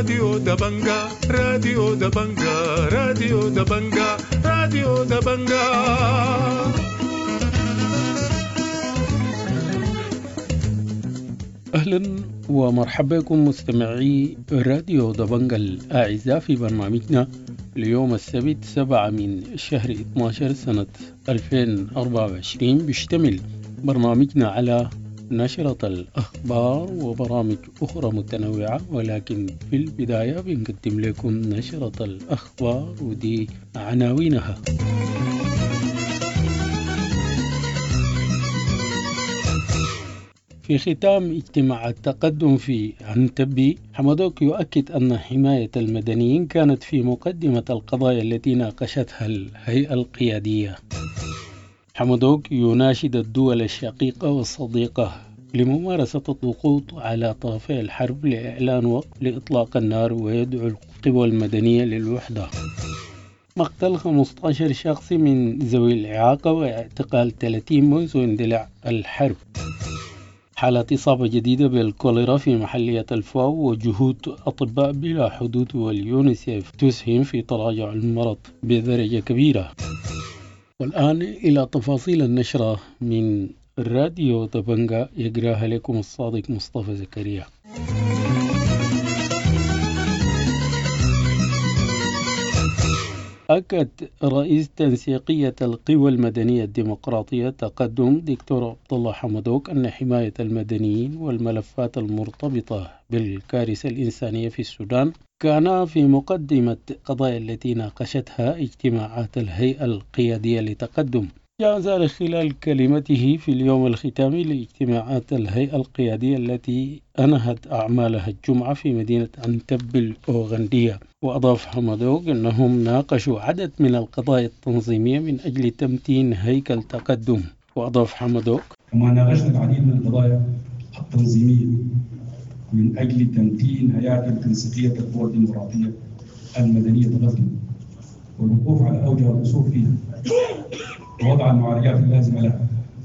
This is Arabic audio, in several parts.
راديو دبنجا راديو دبنجا راديو دبنجا راديو دبنجا. أهلا ومرحبا بكم مستمعي راديو دبنجا الأعزاء في برنامجنا اليوم السبت 7 من شهر 12 سنة 2024. بيشتمل برنامجنا على نشرة الأخبار وبرامج أخرى متنوعة، ولكن في البداية بنقدم لكم نشرة الأخبار ودي عناوينها. في ختام اجتماع التقدم في عنتبي، حمدوك يؤكد أن حماية المدنيين كانت في مقدمة القضايا التي ناقشتها الهيئة القيادية. حمدوك يناشد الدول الشقيقة والصديقة لممارسة الضغوط على طرفي الحرب لإعلان وقف لإطلاق النار، ويدعو القوى المدنية للوحدة. مقتل 15 شخص من ذوي الإعاقة واعتقال 30 منذ اندلاع الحرب. حالة إصابة جديدة بالكوليرا في محلية الفاو، وجهود أطباء بلا حدود واليونيسيف تسهم في تراجع المرض بدرجة كبيرة. والآن إلى تفاصيل النشرة من راديو دبنجا، يقراها لكم الصادق مصطفى زكريا. أكد رئيس تنسيقية القوى المدنية الديمقراطية تقدم دكتور عبد الله حمدوك أن حماية المدنيين والملفات المرتبطة بالكارثة الإنسانية في السودان كان في مقدمة قضايا التي ناقشتها اجتماعات الهيئة القيادية لتقدم. جاء ذلك خلال كلمته في اليوم الختامي لاجتماعات الهيئة القيادية التي أنهت أعمالها الجمعة في مدينة عنتبة الأوغندية. وأضاف حمدوك أنهم ناقشوا عدد من القضايا التنظيمية من أجل تمتين هيكل تقدم. وأضاف حمدوك: كما ناقشنا العديد من القضايا التنظيمية من أجل تمتين هياكل تنسيقية القوى الديمقراطية المدنية تقدم، والوقوف على أوجه الأصول فيها ووضع المعالجات اللازمة لها.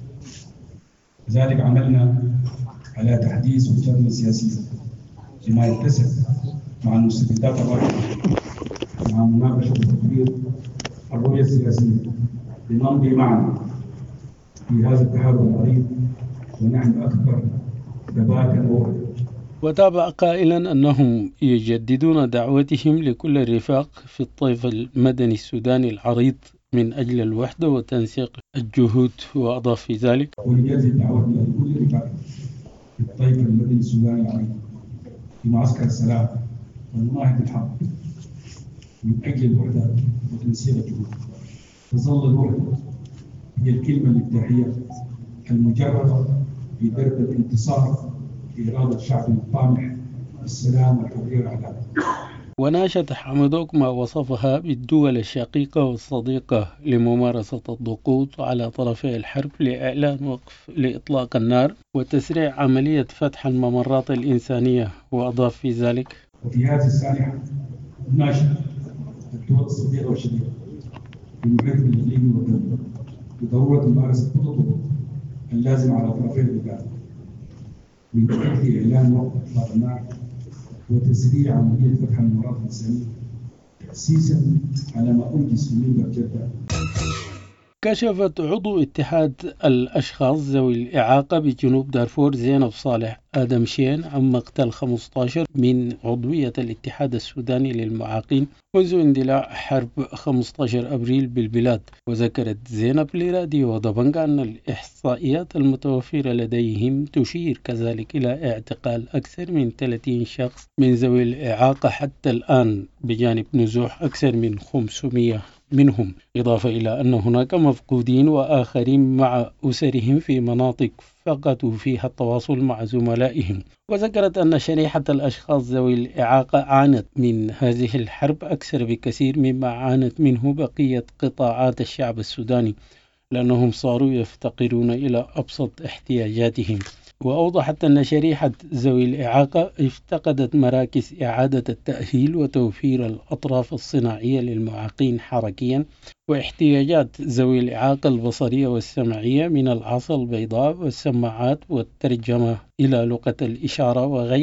لذلك عملنا على تحديث وجهتنا السياسية بما يتسق مع المستجدات الراهنة، مع مناقشة وتطوير الرؤية السياسية لنمضي معا في هذا التحول العريض ونحن أكثر ثباتا ووحدة. وتابع قائلا أنهم يجددون دعوتهم لكل الرفاق في الطيف المدني السوداني العريض من أجل الوحدة وتنسيق الجهود. وأضاف في ذلك: ونجدد دعوتنا لكل الرفاق في الطيف المدني السوداني العريض في معسكر السلام والمناهضة الحق من أجل الوحدة وتنسيق الجهود. تظل الوحدة هي الكلمة المفتاحية المجربة في درب الانتصار في إرادة الشعب الطامح بالسلام والحرية والعدالة. وناشد حمدوك ما وصفها بالدول الشقيقة والصديقة لممارسة الضغوط على طرفي الحرب لإعلان وقف لإطلاق النار وتسريع عملية فتح الممرات الإنسانية. وأضاف في ذلك: وفي هذه السانحة ناشد الدول الصغيرة والشقيقة بمحيط الإقليمي والدولي بضرورة ممارسة كل الضغوط اللازمة على طرفي البلاد من أجل إعلان وقف إطلاق النار وتسريع عملية فتح الممرات الإنسانية تأسيسا على ما أنجز في منبر جدة. كشفت عضو اتحاد الأشخاص ذوي الإعاقة بجنوب دارفور زينب صالح آدم شين عن مقتل 15 من عضوية الاتحاد السوداني للمعاقين منذ اندلاع حرب 15 أبريل بالبلاد. وذكرت زينب لراديو دبنجا أن الإحصائيات المتوفرة لديهم تشير كذلك إلى اعتقال أكثر من 30 شخص من ذوي الإعاقة حتى الآن، بجانب نزوح أكثر من 500 منهم، إضافة إلى أن هناك مفقودين وآخرين مع أسرهم في مناطق فقدوا فيها التواصل مع زملائهم. وذكرت أن شريحة الأشخاص ذوي الإعاقة عانت من هذه الحرب أكثر بكثير مما عانت منه بقية قطاعات الشعب السوداني، لأنهم صاروا يفتقرون إلى أبسط احتياجاتهم. وأوضحت أن شريحة ذوي الإعاقة افتقدت مراكز إعادة التأهيل وتوفير الأطراف الصناعية للمعاقين حركيا، واحتياجات ذوي الإعاقة البصرية والسمعية من العصا البيضاء والسماعات والترجمة إلى لغة الإشارة وغيرها.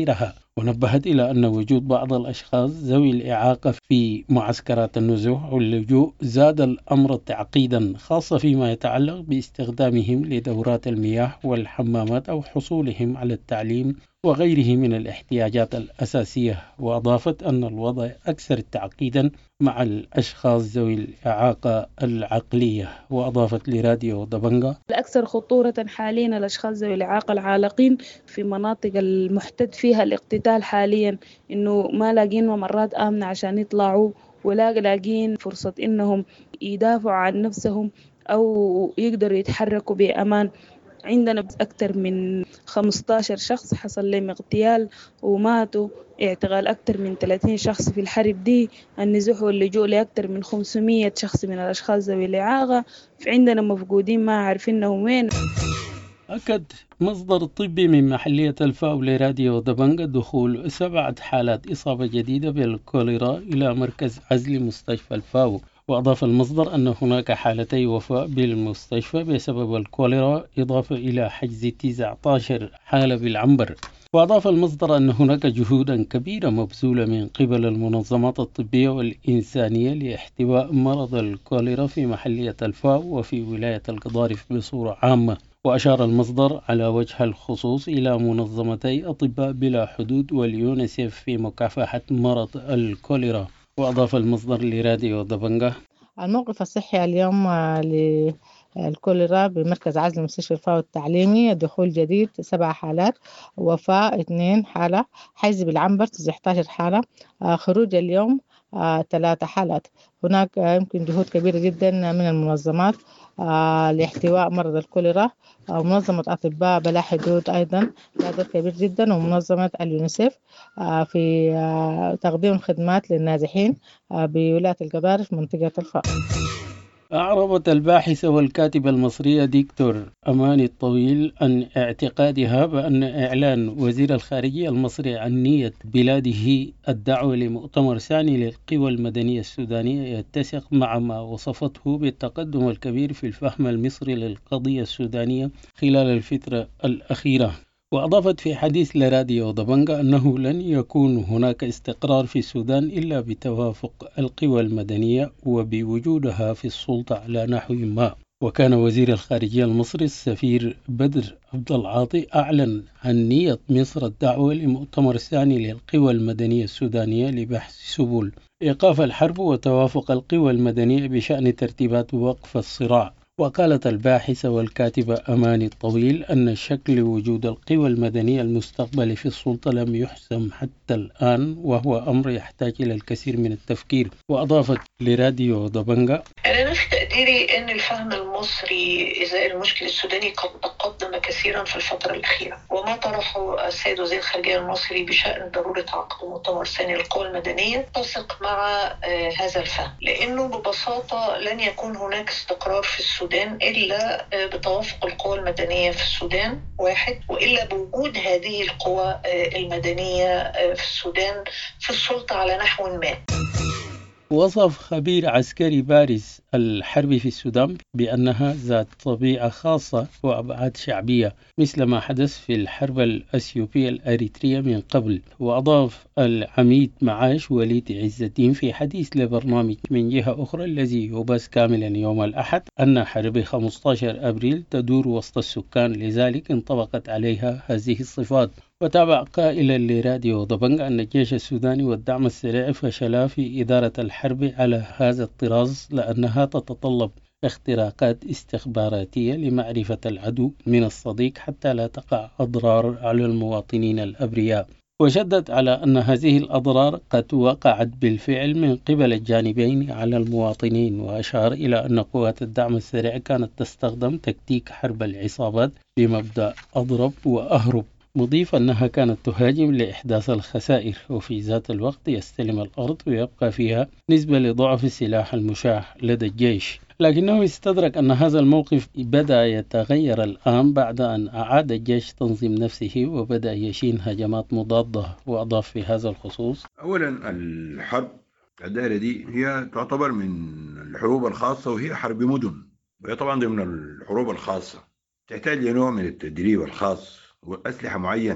ونبهت إلى أن وجود بعض الأشخاص ذوي الإعاقة في معسكرات النزوح واللجوء زاد الأمر تعقيدا، خاصة فيما يتعلق باستخدامهم لدورات المياه والحمامات أو حصولهم على التعليم وغيره من الاحتياجات الأساسية. وأضافت أن الوضع أكثر تعقيدا مع الأشخاص ذوي الإعاقة العقلية. وأضافت لراديو دبنجة: الأكثر خطورة حاليا الأشخاص ذوي الإعاقة العالقين في مناطق المحتد فيها الاقتتال حاليا، إنه ما لاقين ممرات آمنة عشان يطلعوا، ولا لاقين فرصة إنهم يدافعوا عن نفسهم أو يقدروا يتحركوا بأمان. عندنا أكثر من 15 شخص حصل لهم اغتيال وماتوا، اعتقال أكثر من 30 شخص في الحرب دي، النزوح واللجوء لأكثر من 500 شخص من الأشخاص ذوي الإعاقة. عندنا مفقودين ما عارفينهم وين. أكد مصدر طبي من محلية الفاو لراديو دبنجة دخول 7 حالات إصابة جديدة بالكوليرا إلى مركز عزل مستشفى الفاو. وأضاف المصدر أن هناك حالتي وفاة بالمستشفى بسبب الكوليرا، إضافة إلى حجز 19 حالة بالعنبر. وأضاف المصدر أن هناك جهودا كبيرة مبذولة من قبل المنظمات الطبية والإنسانية لاحتواء مرض الكوليرا في محلية الفاو وفي ولاية القضارف بصورة عامة. وأشار المصدر على وجه الخصوص إلى منظمتي أطباء بلا حدود واليونيسيف في مكافحة مرض الكوليرا. وأضاف المصدر لراديو دبنجة: الموقف الصحي اليوم للكوليرا بمركز عزل مستشفى الفاو التعليمي: دخول جديد 7 حالات، وفاة 2 حالة، حجز بالعنبر 19 حالة، خروج اليوم 3 حالات. هناك يمكن جهود كبيرة جدا من المنظمات لاحتواء مرض الكوليرا. منظمة أطباء بلا حدود أيضا لها دور كبير جدا، ومنظمة اليونيسيف في تقديم الخدمات للنازحين بولاية القضارف منطقة الفاو. أعربت الباحثة والكاتبة المصرية دكتور أماني الطويل عن اعتقادها بأن إعلان وزير الخارجية المصري عن نية بلاده الدعوة لمؤتمر ثاني للقوى المدنية السودانية يتسق مع ما وصفته بالتقدم الكبير في الفهم المصري للقضية السودانية خلال الفترة الأخيرة. وأضافت في حديث لراديو دبنجة أنه لن يكون هناك استقرار في السودان إلا بتوافق القوى المدنية وبوجودها في السلطة على نحو ما. وكان وزير الخارجية المصري السفير بدر عبد العاطي أعلن عن نية مصر الدعوة لمؤتمر ثاني للقوى المدنية السودانية لبحث سبل إيقاف الحرب وتوافق القوى المدنية بشأن ترتيبات وقف الصراع. وقالت الباحثة والكاتبة أماني الطويل أن شكل وجود القوى المدنية المستقبلي في السلطة لم يحسم حتى الآن، وهو أمر يحتاج إلى الكثير من التفكير. وأضافت لراديو دبنجة: أنا في تقديري أن الفهم المصري إزاء المشكل السوداني قد تقدم كثيرا في الفترة الأخيرة، وما طرحه السيد وزير الخارجية المصري بشأن ضرورة عقد مؤتمر ثاني للقوى المدنية تتسق مع هذا الفهم، لأنه ببساطة لن يكون هناك استقرار في السودان إلا بتوافق القوى المدنية في السودان واحد، وإلا بوجود هذه القوى المدنية في السودان في السلطة على نحو ما. وصف خبير عسكري بارز الحرب في السودان بأنها ذات طبيعة خاصة وأبعاد شعبية مثل ما حدث في الحرب الأثيوبية الأريترية من قبل. وأضاف العميد معاش وليد عز الدين في حديث لبرنامج من جهة أخرى الذي يبث كاملا يوم الأحد أن حرب 15 أبريل تدور وسط السكان، لذلك انطبقت عليها هذه الصفات. وتابع قائلا لراديو دبنجة أن الجيش السوداني والدعم السريع فشلا في إدارة الحرب على هذا الطراز، لأنها تتطلب اختراقات استخباراتية لمعرفة العدو من الصديق حتى لا تقع أضرار على المواطنين الأبرياء. وشدد على أن هذه الأضرار قد وقعت بالفعل من قبل الجانبين على المواطنين. وأشار إلى أن قوات الدعم السريع كانت تستخدم تكتيك حرب العصابات بمبدأ أضرب وأهرب، مضيف أنها كانت تهاجم لإحداث الخسائر وفي ذات الوقت يستلم الأرض ويبقى فيها نسبة لضعف السلاح المشاع لدى الجيش. لكنه استدرك أن هذا الموقف بدأ يتغير الآن بعد أن أعاد الجيش تنظيم نفسه وبدأ يشين هجمات مضادة. وأضاف في هذا الخصوص: أولا الحرب الدائرة دي هي تعتبر من الحروب الخاصة، وهي حرب مدن، وهي طبعا ضمن الحروب الخاصة تحتاج لنوع من التدريب الخاص وأسلحة معينة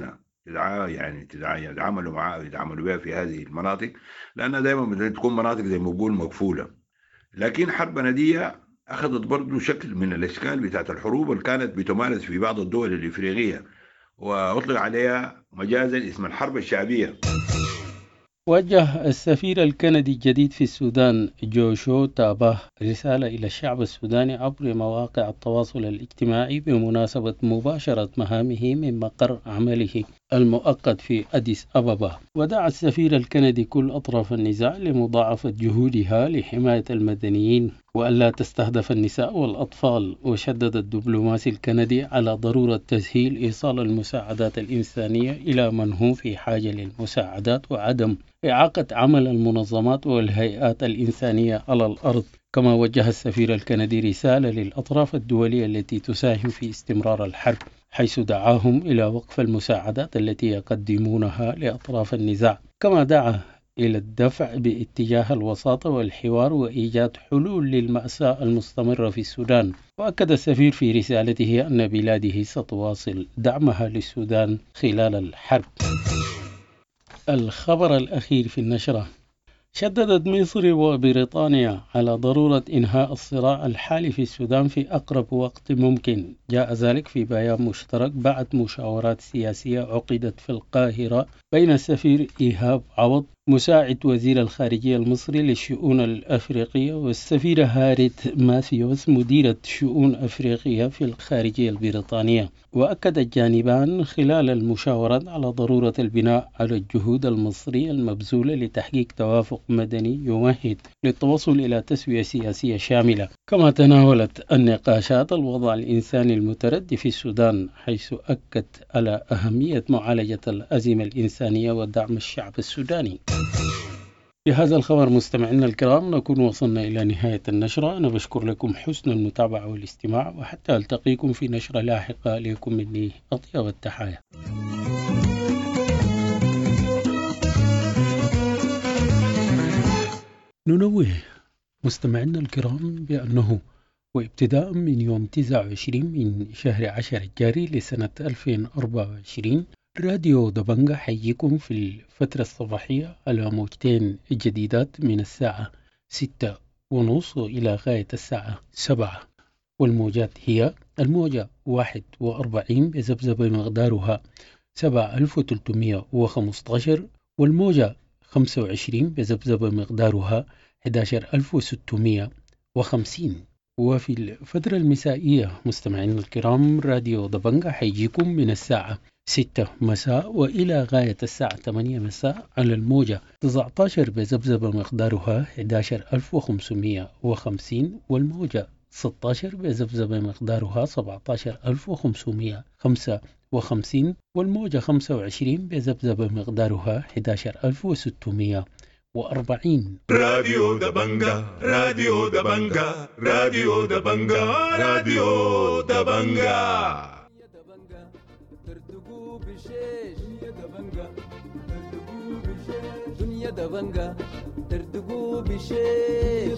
يتعاملوا معاه يتعاملوا بها في هذه المناطق، لأنها دائما بتكون مناطق زي ما بقول مقفولة. لكن حرب ندية أخذت برضو شكل من الأشكال بتاعت الحروب اللي كانت بتمارس في بعض الدول الإفريقية، وأطلق عليها مجازا اسم الحرب الشعبية. وجه السفير الكندي الجديد في السودان جوشو تاباه رسالة إلى الشعب السوداني عبر مواقع التواصل الاجتماعي بمناسبة مباشرة مهامه من مقر عمله المؤقت في أديس أبابا. ودعا السفير الكندي كل أطراف النزاع لمضاعفة جهودها لحماية المدنيين وألا تستهدف النساء والأطفال. وشدد الدبلوماسي الكندي على ضرورة تسهيل إيصال المساعدات الإنسانية إلى من هم في حاجة للمساعدات وعدم إعاقة عمل المنظمات والهيئات الإنسانية على الأرض. كما وجه السفير الكندي رسالة للأطراف الدولية التي تساهم في استمرار الحرب، حيث دعاهم إلى وقف المساعدات التي يقدمونها لأطراف النزاع. كما دعا إلى الدفع باتجاه الوساطة والحوار وإيجاد حلول للمأساة المستمرة في السودان. وأكد السفير في رسالته أن بلاده ستواصل دعمها للسودان خلال الحرب. الخبر الأخير في النشرة: شددت مصر وبريطانيا على ضرورة إنهاء الصراع الحالي في السودان في أقرب وقت ممكن. جاء ذلك في بيان مشترك بعد مشاورات سياسية عقدت في القاهرة بين السفير إيهاب عوض مساعد وزير الخارجية المصري للشؤون الأفريقية والسفيرة هاريت ماثيوس مديرة شؤون أفريقيا في الخارجية البريطانية. وأكد الجانبان خلال المشاورات على ضرورة البناء على الجهود المصرية المبذولة لتحقيق توافق مدني يمهد للتوصل إلى تسوية سياسية شاملة. كما تناولت النقاشات الوضع الإنساني المتردي في السودان، حيث أكد على أهمية معالجة الأزمة الإنسانية ودعم الشعب السوداني. بهذا الخبر مستمعينا الكرام نكون وصلنا إلى نهاية النشرة. أنا بشكر لكم حسن المتابعة والاستماع، وحتى ألتقيكم في نشرة لاحقة. لكم مني أطيب التحايا. ننوه مستمعينا الكرام بأنه وابتداء من يوم 29 من شهر 10 الجاري لسنة 2024 راديو دبنجة حيجيكم في الفترة الصباحية على موجتين جديدات من الساعة 6:30 إلى غاية الساعة 7. والموجات هي الموجة 41 بذبذبة مقدارها 7315، والموجة 25 بذبذبة مقدارها 11650. وفي الفترة المسائية مستمعين الكرام راديو دبنجة حيجيكم من الساعة 6 مساء وإلى غاية الساعة 8 مساء على الموجة 19 بذبذبة مقدارها 11550، والموجة 16 بذبذبة مقدارها 17555، والموجة 25 بذبذبة مقدارها 11640. راديو دبنجة راديو دبنجة راديو دبنجة راديو دبنجة. دنيا دبنجة ترتقو بشيش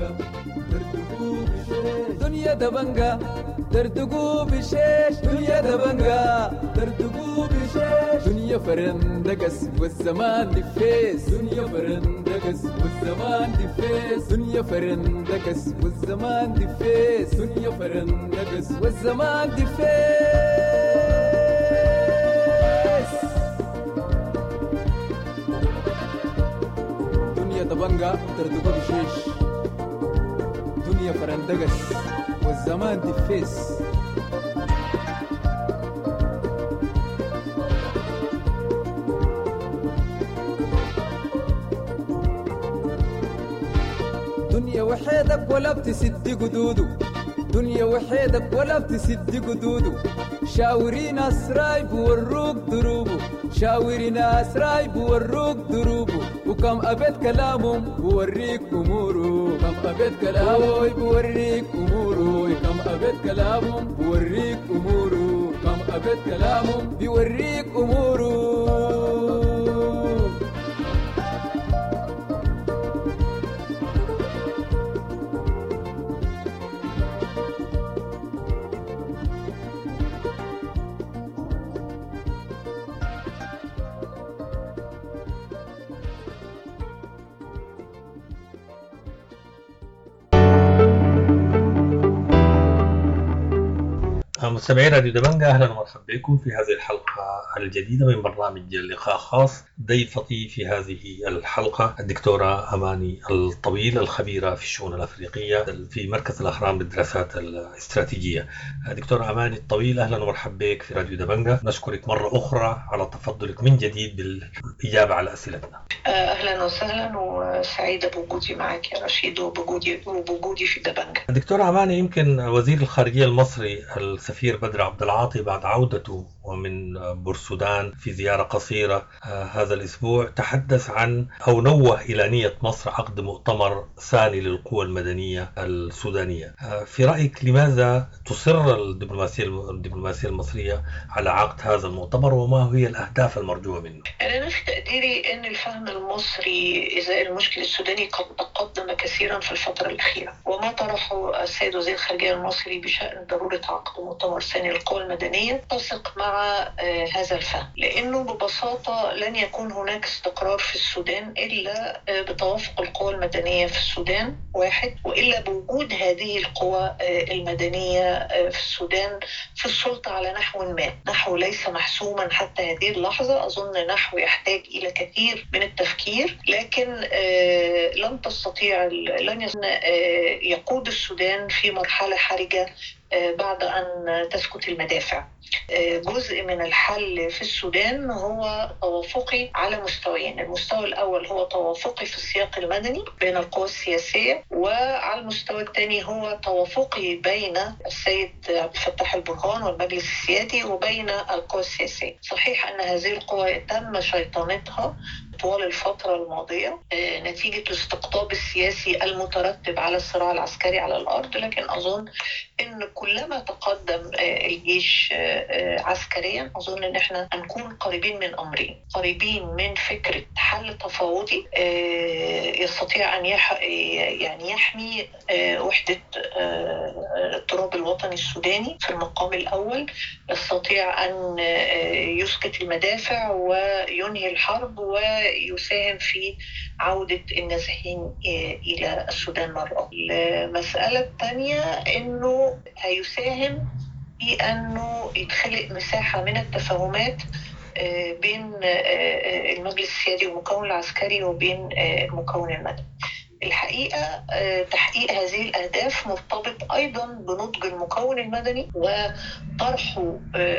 دنيا دبنجة ترتقو بشيش دنيا دبنجة ترتقو بشيش دنيا فرندقس والزمان دفيس دنيا فرندقس والزمان دفيس دنيا فرندقس والزمان دفيس دنيا فرندقس والزمان دفيس. دبنجة تردقو بشيش دنيا فرندقس والزمان دفيس. دنيا وحيدك ولا بتسد قدودو دنيا وحيدك ولا بتسد قدودو شاورين أسراي بوروك دروبو شاورين أسراي بوروك دروبو وكم أبد كلامهم بوريك أمورو كم أبد كلامهم بوريك أمورو كم أبد كلامهم بوريك أمورو كم أبد كلامهم بوريك أمورو. مستمعي راديو دبنجة، أهلا ومرحبا بكم في هذه الحلقة الجديدة من برنامج لقاء خاص. ضيفتي في هذه الحلقة الدكتورة أماني الطويل، الخبيرة في الشؤون الأفريقية في مركز الأهرام للدراسات الاستراتيجية. دكتورة أماني الطويل، أهلا ومرحبا بك في راديو دبنجة. نشكرك مرة أخرى على تفضلك من جديد بالإجابة على أسئلتنا. أهلا وسهلا، وسعيدة بوجودي معك يا رشيد وبوجودي في دبنجة. دكتورة أماني، يمكن وزير الخارجية المصري السفير بدر عبد العاطي بعد عودته من بورسودان في زيارة قصيرة هذا الأسبوع تحدث عن أو نوه إلى نية مصر عقد مؤتمر ثاني للقوى المدنية السودانية. في رأيك لماذا تصر الدبلوماسية المصرية على عقد هذا المؤتمر، وما هي الأهداف المرجوة منه؟ أنا في تقديري أن الفهم المصري إزاء المشكل السوداني قد تقدم كثيرا في الفترة الأخيرة، وما طرحه السيد وزير الخارجية المصري بشأن ضرورة عقد مؤتمر ثاني للقوى المدنية تتسق مع هذا الفهم، لأنه ببساطة لن يكون هناك استقرار في السودان إلا بتوافق القوى المدنية في السودان واحد، وإلا بوجود هذه القوى المدنية في السودان في السلطة على نحو ليس محسوما حتى هذه اللحظة. أظن نحو يحتاج إلى كثير من التفكير، لكن لن يقود السودان في مرحلة حرجة بعد أن تسكت المدافع. جزء من الحل في السودان هو توافقي على مستويين. المستوى الأول هو توافقي في السياق المدني بين القوى السياسية، وعلى المستوى الثاني هو توافقي بين السيد عبد الفتاح البرهان والمجلس السيادي وبين القوى السياسية. صحيح أن هذه القوى تم شيطنتها طوال الفترة الماضية نتيجة الاستقطاب السياسي المترتب على الصراع العسكري على الأرض، لكن أظن أن كلما تقدم الجيش عسكريا أظن أن احنا هنكون قريبين من أمرين، قريبين من فكرة حل تفاوضي يستطيع أن يحمي وحدة التراب الوطني السوداني في المقام الأول، يستطيع أن يسكت المدافع وينهي الحرب ويساهم في عودة النازحين إلى السودان مرة أخرى. المسألة الثانية أنه هيساهم في أنه يتخلق مساحة من التفاهمات بين المجلس السيادي والمكون العسكري وبين المكون المدني. الحقيقة تحقيق هذه الأهداف مرتبط أيضا بنضج المكون المدني وطرحه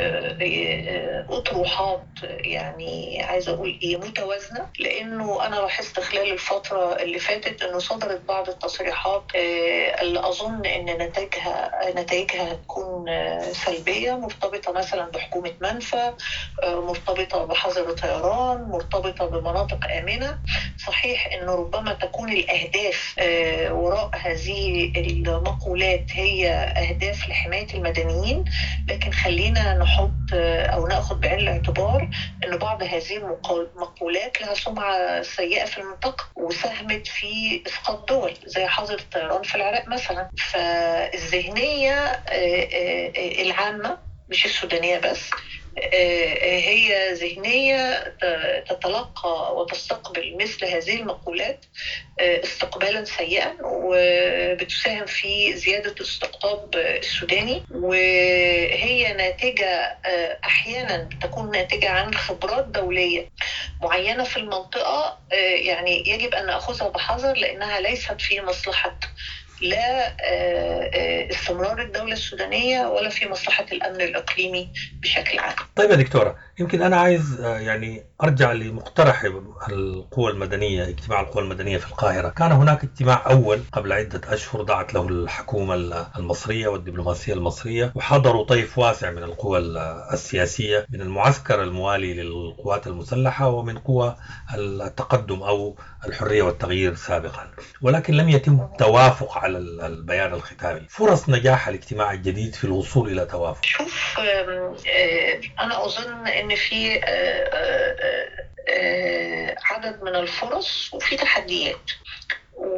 أطروحات، يعني عايزة أقول متوازنة، لأنه أنا لاحظت خلال الفترة اللي فاتت أنه صدرت بعض التصريحات اللي أظن أن نتائجها هتكون سلبية، مرتبطة مثلا بحكومة منفى، مرتبطة بحظر طيران، مرتبطة بمناطق آمنة. صحيح أنه ربما تكون الأهداف وراء هذه المقولات هي أهداف لحماية المدنيين، لكن خلينا نحط أو نأخذ بعين الاعتبار أن بعض هذه المقولات لها سمعة سيئة في المنطقة وساهمت في إسقاط دول زي حظر الطيران في العراق مثلا. فالذهنية العامة مش السودانية بس هي ذهنية تتلقى وتستقبل مثل هذه المقولات استقبالا سيئا، وبتساهم في زيادة الاستقطاب السوداني، وهي ناتجة أحيانا تكون ناتجة عن خبرات دولية معينة في المنطقة، يعني يجب أن نأخذها بحذر لأنها ليست في مصلحة لا استمرار الدولة السودانية ولا في مصلحة الأمن الإقليمي بشكل عام. طيب يا دكتورة، يمكن أنا عايز يعني أرجع لمقترح القوى المدنية، اجتماع القوى المدنية في القاهرة. كان هناك اجتماع أول قبل عدة أشهر دعت له الحكومة المصرية والدبلوماسية المصرية، وحضروا طيف واسع من القوى السياسية من المعسكر الموالي للقوات المسلحة ومن قوى التقدم أو الحرية والتغيير سابقا، ولكن لم يتم توافق على البيان الختامي. فرص نجاح الاجتماع الجديد في الوصول إلى توافق؟ شوف، أنا أظن أن في عدد من الفرص وفي تحديات،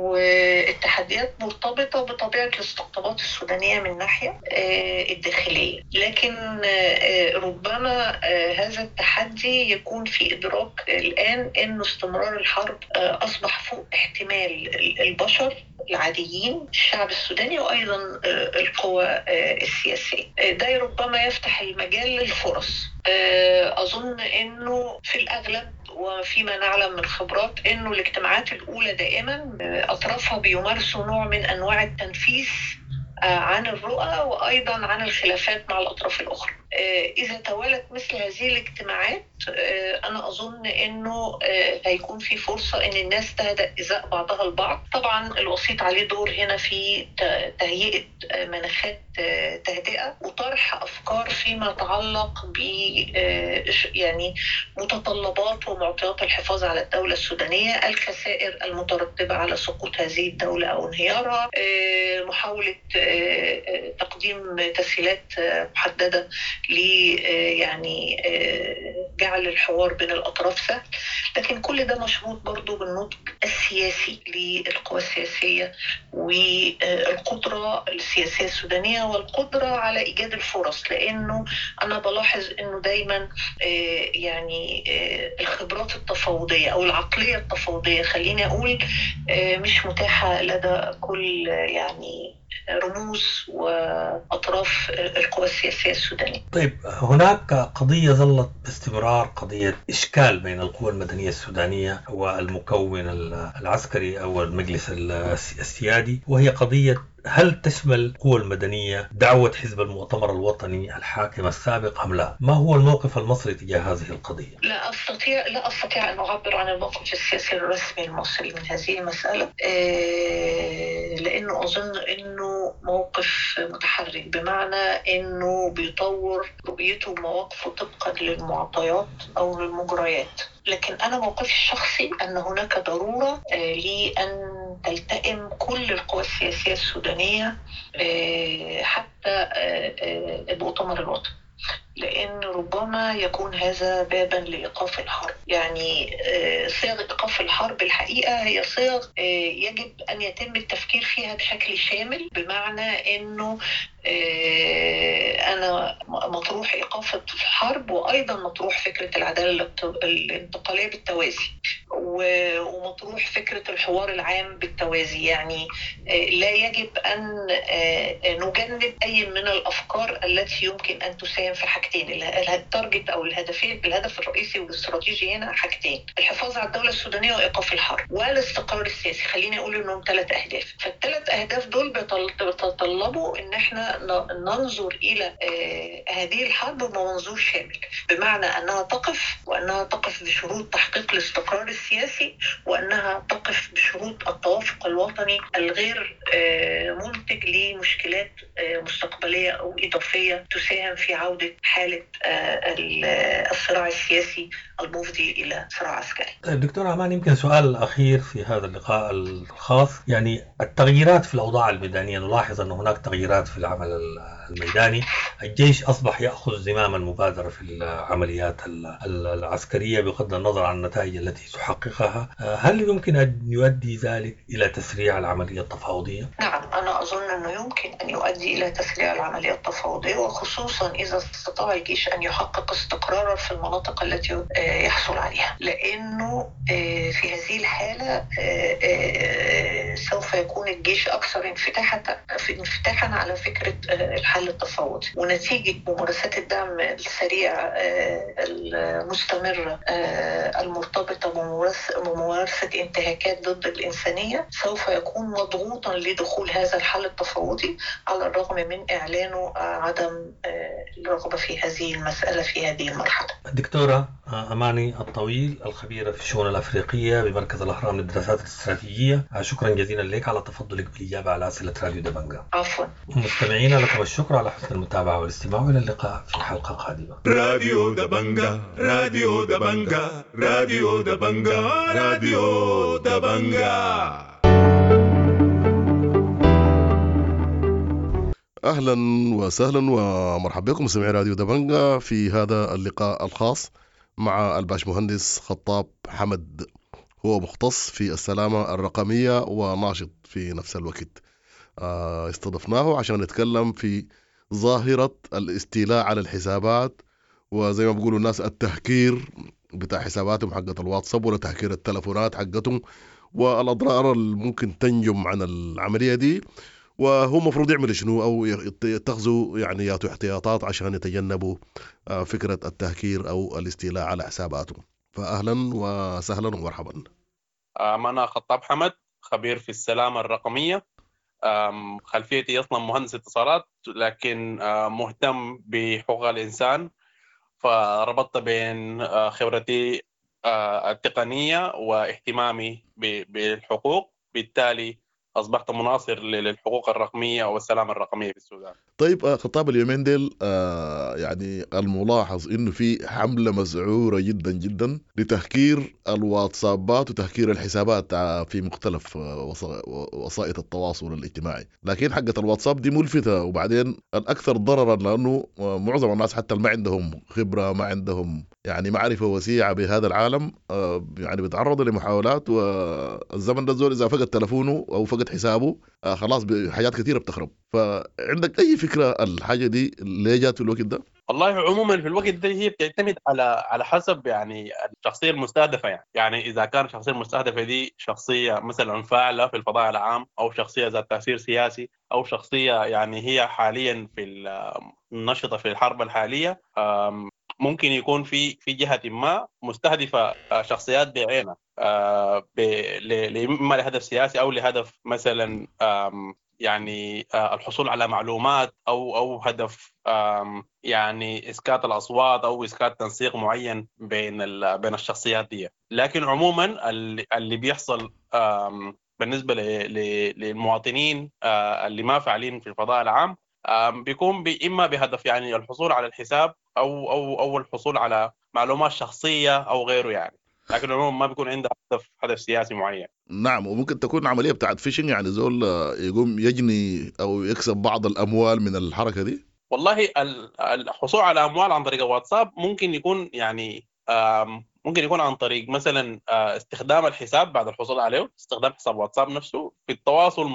والتحديات مرتبطة بطبيعة الاستقطابات السودانية من ناحية الداخلية، لكن ربما هذا التحدي يكون في إدراك الآن أن استمرار الحرب أصبح فوق احتمال البشر العاديين، الشعب السوداني، وأيضا القوى السياسية. ده ربما يفتح المجال للفرص. أظن أنه في الأغلب وفيما نعلم من خبرات أنه الاجتماعات الأولى دائما أطرافها بيمارسوا نوع من أنواع التنفيذ عن الرؤى وأيضا عن الخلافات مع الأطراف الأخرى. إذا توالت مثل هذه الاجتماعات أنا أظن أنه هيكون في فرصة أن الناس تهدأ إزاء بعضها البعض. طبعا الوسيط عليه دور هنا في تهيئة مناخات تهدئة وطرح أفكار فيما يتعلق ب يعني متطلبات ومعطيات الحفاظ على الدولة السودانية، الخسائر المترتبة على سقوط هذه الدولة أو انهيارها، محاولة تقديم تسهيلات محددة يعني جعل الحوار بين الأطراف سهل. لكن كل ده مشروط برضو بالنضج السياسي للقوى السياسية والقدرة السياسية السودانية والقدرة على إيجاد الفرص، لأنه أنا بلاحظ أنه دايما يعني الخبرات التفاوضية أو العقلية التفاوضية خليني أقول مش متاحة لدى كل يعني رموز وأطراف القوى السياسية السودانية. طيب، هناك قضية ظلت باستمرار، قضية إشكال بين القوى المدنية السودانية والمكون العسكري أو المجلس السيادي، وهي قضية هل تشمل القوى المدنية دعوة حزب المؤتمر الوطني الحاكم السابق أم لا؟ ما هو الموقف المصري تجاه هذه القضية؟ لا أستطيع أن أعبر عن الموقف السياسي الرسمي المصري من هذه المسألة، لأنه أظن أنه موقف متحرك، بمعنى أنه بيطور رؤيته ومواقفه طبقا للمعطيات أو للمجريات. لكن أنا موقفي الشخصي أن هناك ضرورة لأن تلتئم كل القوى السياسية السودانية حتى المؤتمر الوطني، لأن ربما يكون هذا بابا لإيقاف الحرب. يعني صيغ إيقاف الحرب الحقيقة هي صيغ يجب أن يتم التفكير فيها بشكل شامل، بمعنى أنه أنا مطروح إيقاف الحرب وأيضا مطروح فكرة العدالة الانتقالية بالتوازي، ومطروح فكرة الحوار العام بالتوازي. يعني لا يجب أن نجنب أي من الأفكار التي يمكن أن تساهم في حاجتين، التارجت أو الهدف الرئيسي والاستراتيجي هنا حاجتين: الحفاظ على الدولة السودانية وإيقاف الحرب والاستقرار السياسي. خليني أقول إنهم 3 أهداف. فالثلاث أهداف دول بيتطلبوا إن احنا ننظر إلى هذه الحرب بمنظور شامل، بمعنى أنها تقف بشروط تحقيق الاستقرار السياسي، وأنها تقف بشروط التوافق الوطني الغير منتج لمشكلات مستقبلية أو إضافية تساهم في عودة حالة الصراع السياسي المفضي إلى صراع عسكري. طيب دكتور أمان، يمكن سؤال أخير في هذا اللقاء الخاص، يعني التغييرات في الأوضاع الميدانية، نلاحظ أن هناك تغييرات في العمل الميداني، الجيش أصبح يأخذ زمام المبادرة في العمليات العسكرية بغض النظر عن النتائج التي تحققها. هل يمكن أن يؤدي ذلك إلى تسريع العملية التفاوضية؟ نعم، أنا أظن أنه يمكن أن يؤدي إلى تسريع العملية التفاوضية، وخصوصا إذا استطاع الجيش أن يحقق استقرارا في المناطق التي يحصل عليها، لأنه في هذه الحالة سوف يكون الجيش أكثر انفتاحا على فكرة الحل التفاوضي. ونتيجة ممارسات الدعم السريع المستمرة المرتبطة بممارسة انتهاكات ضد الإنسانية سوف يكون مضغوطا لدخول هذا الحل التفاوضي، على الرغم من إعلانه عدم الرغبة في هذه المسألة في هذه المرحلة. الدكتورة أماني الطويل، الخبيرة في الشؤون الأفريقية بمركز الأهرام للدراسات الاستراتيجية، شكرا جزيلا لك على تفضلك بالإجابة على أسئلة راديو دبنجة. عفوا. مستمعينا، لكم الشكر على حسن المتابعة والاستماع، إلى اللقاء في حلقة قادمة. راديو دبنجة، راديو دبنجة، راديو دبنجة، راديو دبنجة. أهلا وسهلا ومرحبا بكم مستمعي راديو دبنجة في هذا اللقاء الخاص مع الباش مهندس خطاب حمد هو مختص في السلامة الرقمية وناشط في نفس الوقت. استضفناه عشان نتكلم في ظاهرة الاستيلاء على الحسابات، وزي ما بيقولوا الناس التهكير بتاع حساباتهم حقت الواتساب ولا تهكير التلفونات حقتهم، والأضرار اللي ممكن تنجم عن العملية دي، وهو مفروض يعمل شنو أو يتخذوا يعني ياتوا احتياطات عشان يتجنبوا فكرة التهكير أو الاستيلاء على حساباتهم. فأهلا وسهلا ومرحبا. أنا خطاب حمد، خبير في السلامة الرقمية. خلفيتي أصلا مهندس اتصالات، لكن مهتم بحقوق الإنسان، فربطت بين خبرتي التقنية واهتمامي بالحقوق، بالتالي أصبحت مناصر للحقوق الرقمية والسلامة الرقمية في السودان. طيب خطاب اليومين ديل يعني الملاحظ انه في حملة مذعورة جدا جدا لتهكير الواتسابات وتهكير الحسابات في مختلف وسائط التواصل الاجتماعي، لكن حقة الواتساب دي ملفتة، وبعدين الأكثر ضررا لأنه معظم الناس حتى ما عندهم خبرة، ما عندهم يعني معرفة وسيعة بهذا العالم، يعني بيتعرضوا لمحاولات، والزمن ده زول إذا فقد تلفونه أو فقد حسابه خلاص حاجات كثيرة بتخرب. فعندك أي فكرة الحاجة دي ليه جات في الوقت ده؟ والله عموما في الوقت ده هي بتعتمد على حسب يعني الشخصية المستهدفة. يعني إذا كان الشخصية المستهدفة دي شخصية مثلا فاعلة في الفضاء العام، أو شخصية ذات تأثير سياسي، أو شخصية يعني هي حاليا في النشطة في الحرب الحالية، ممكن يكون في جهة ما مستهدفة شخصيات بعينها، إما لهدف سياسي أو لهدف مثلا يعني الحصول على معلومات أو هدف يعني إسكات الأصوات أو إسكات تنسيق معين بين الشخصيات دي. لكن عموما اللي بيحصل بالنسبة للمواطنين اللي ما فاعلين في الفضاء العام بيكون إما بهدف يعني الحصول على الحساب أو الحصول على معلومات شخصية أو غيره يعني، لكن عموما ما بيكون عنده هدف سياسي معين. نعم، وممكن تكون عملية بتاعت فيشنج، يعني زول يقوم يجني أو يكسب بعض الأموال من الحركة دي. والله الحصول على أموال عن طريق الواتساب ممكن يكون يعني ممكن يكون عن طريق مثلا استخدام الحساب بعد الحصول عليه، استخدام حساب واتساب نفسه في التواصل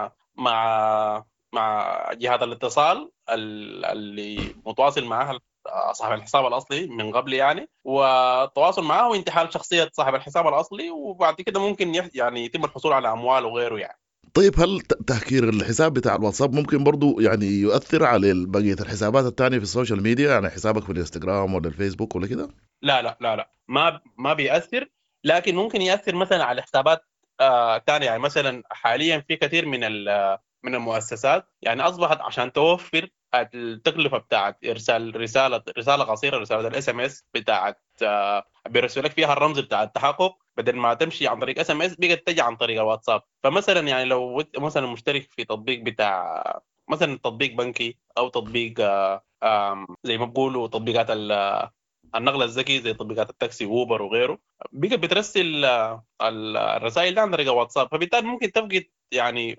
مع جهات الاتصال اللي متواصل معها صاحب الحساب الأصلي من قبل يعني، والتواصل معه وانتحال شخصية صاحب الحساب الأصلي، وبعد كده ممكن يعني يتم الحصول على أموال وغيره يعني. طيب هل تهكير الحساب بتاع الواتساب ممكن برضو يعني يؤثر على بقية الحسابات التانية في السوشيال ميديا، يعني حسابك في الانستغرام ولا الفيسبوك ولا كده؟ لا لا لا لا، ما بيأثر، لكن ممكن يأثر مثلا على حسابات تانية. يعني مثلا حاليا في كثير من المؤسسات يعني أصبحت عشان توفر التكلفة بتاعت إرسال رسالة قصيرة، رسالة الاس ام اس بتاعت بيرسل لك فيها الرمز بتاع التحقق، بدل ما تمشي عن طريق اس ام اس بقت تجي عن طريق الواتساب. فمثلا يعني لو مثلا مشترك في تطبيق بتاع مثلا تطبيق بنكي او تطبيق زي ما بقولوا تطبيقات النقل الذكي زي تطبيقات التاكسي اوبر وغيره، بقت بترسل الرسائل عن طريق الواتساب، فبالتالي ممكن تفقد يعني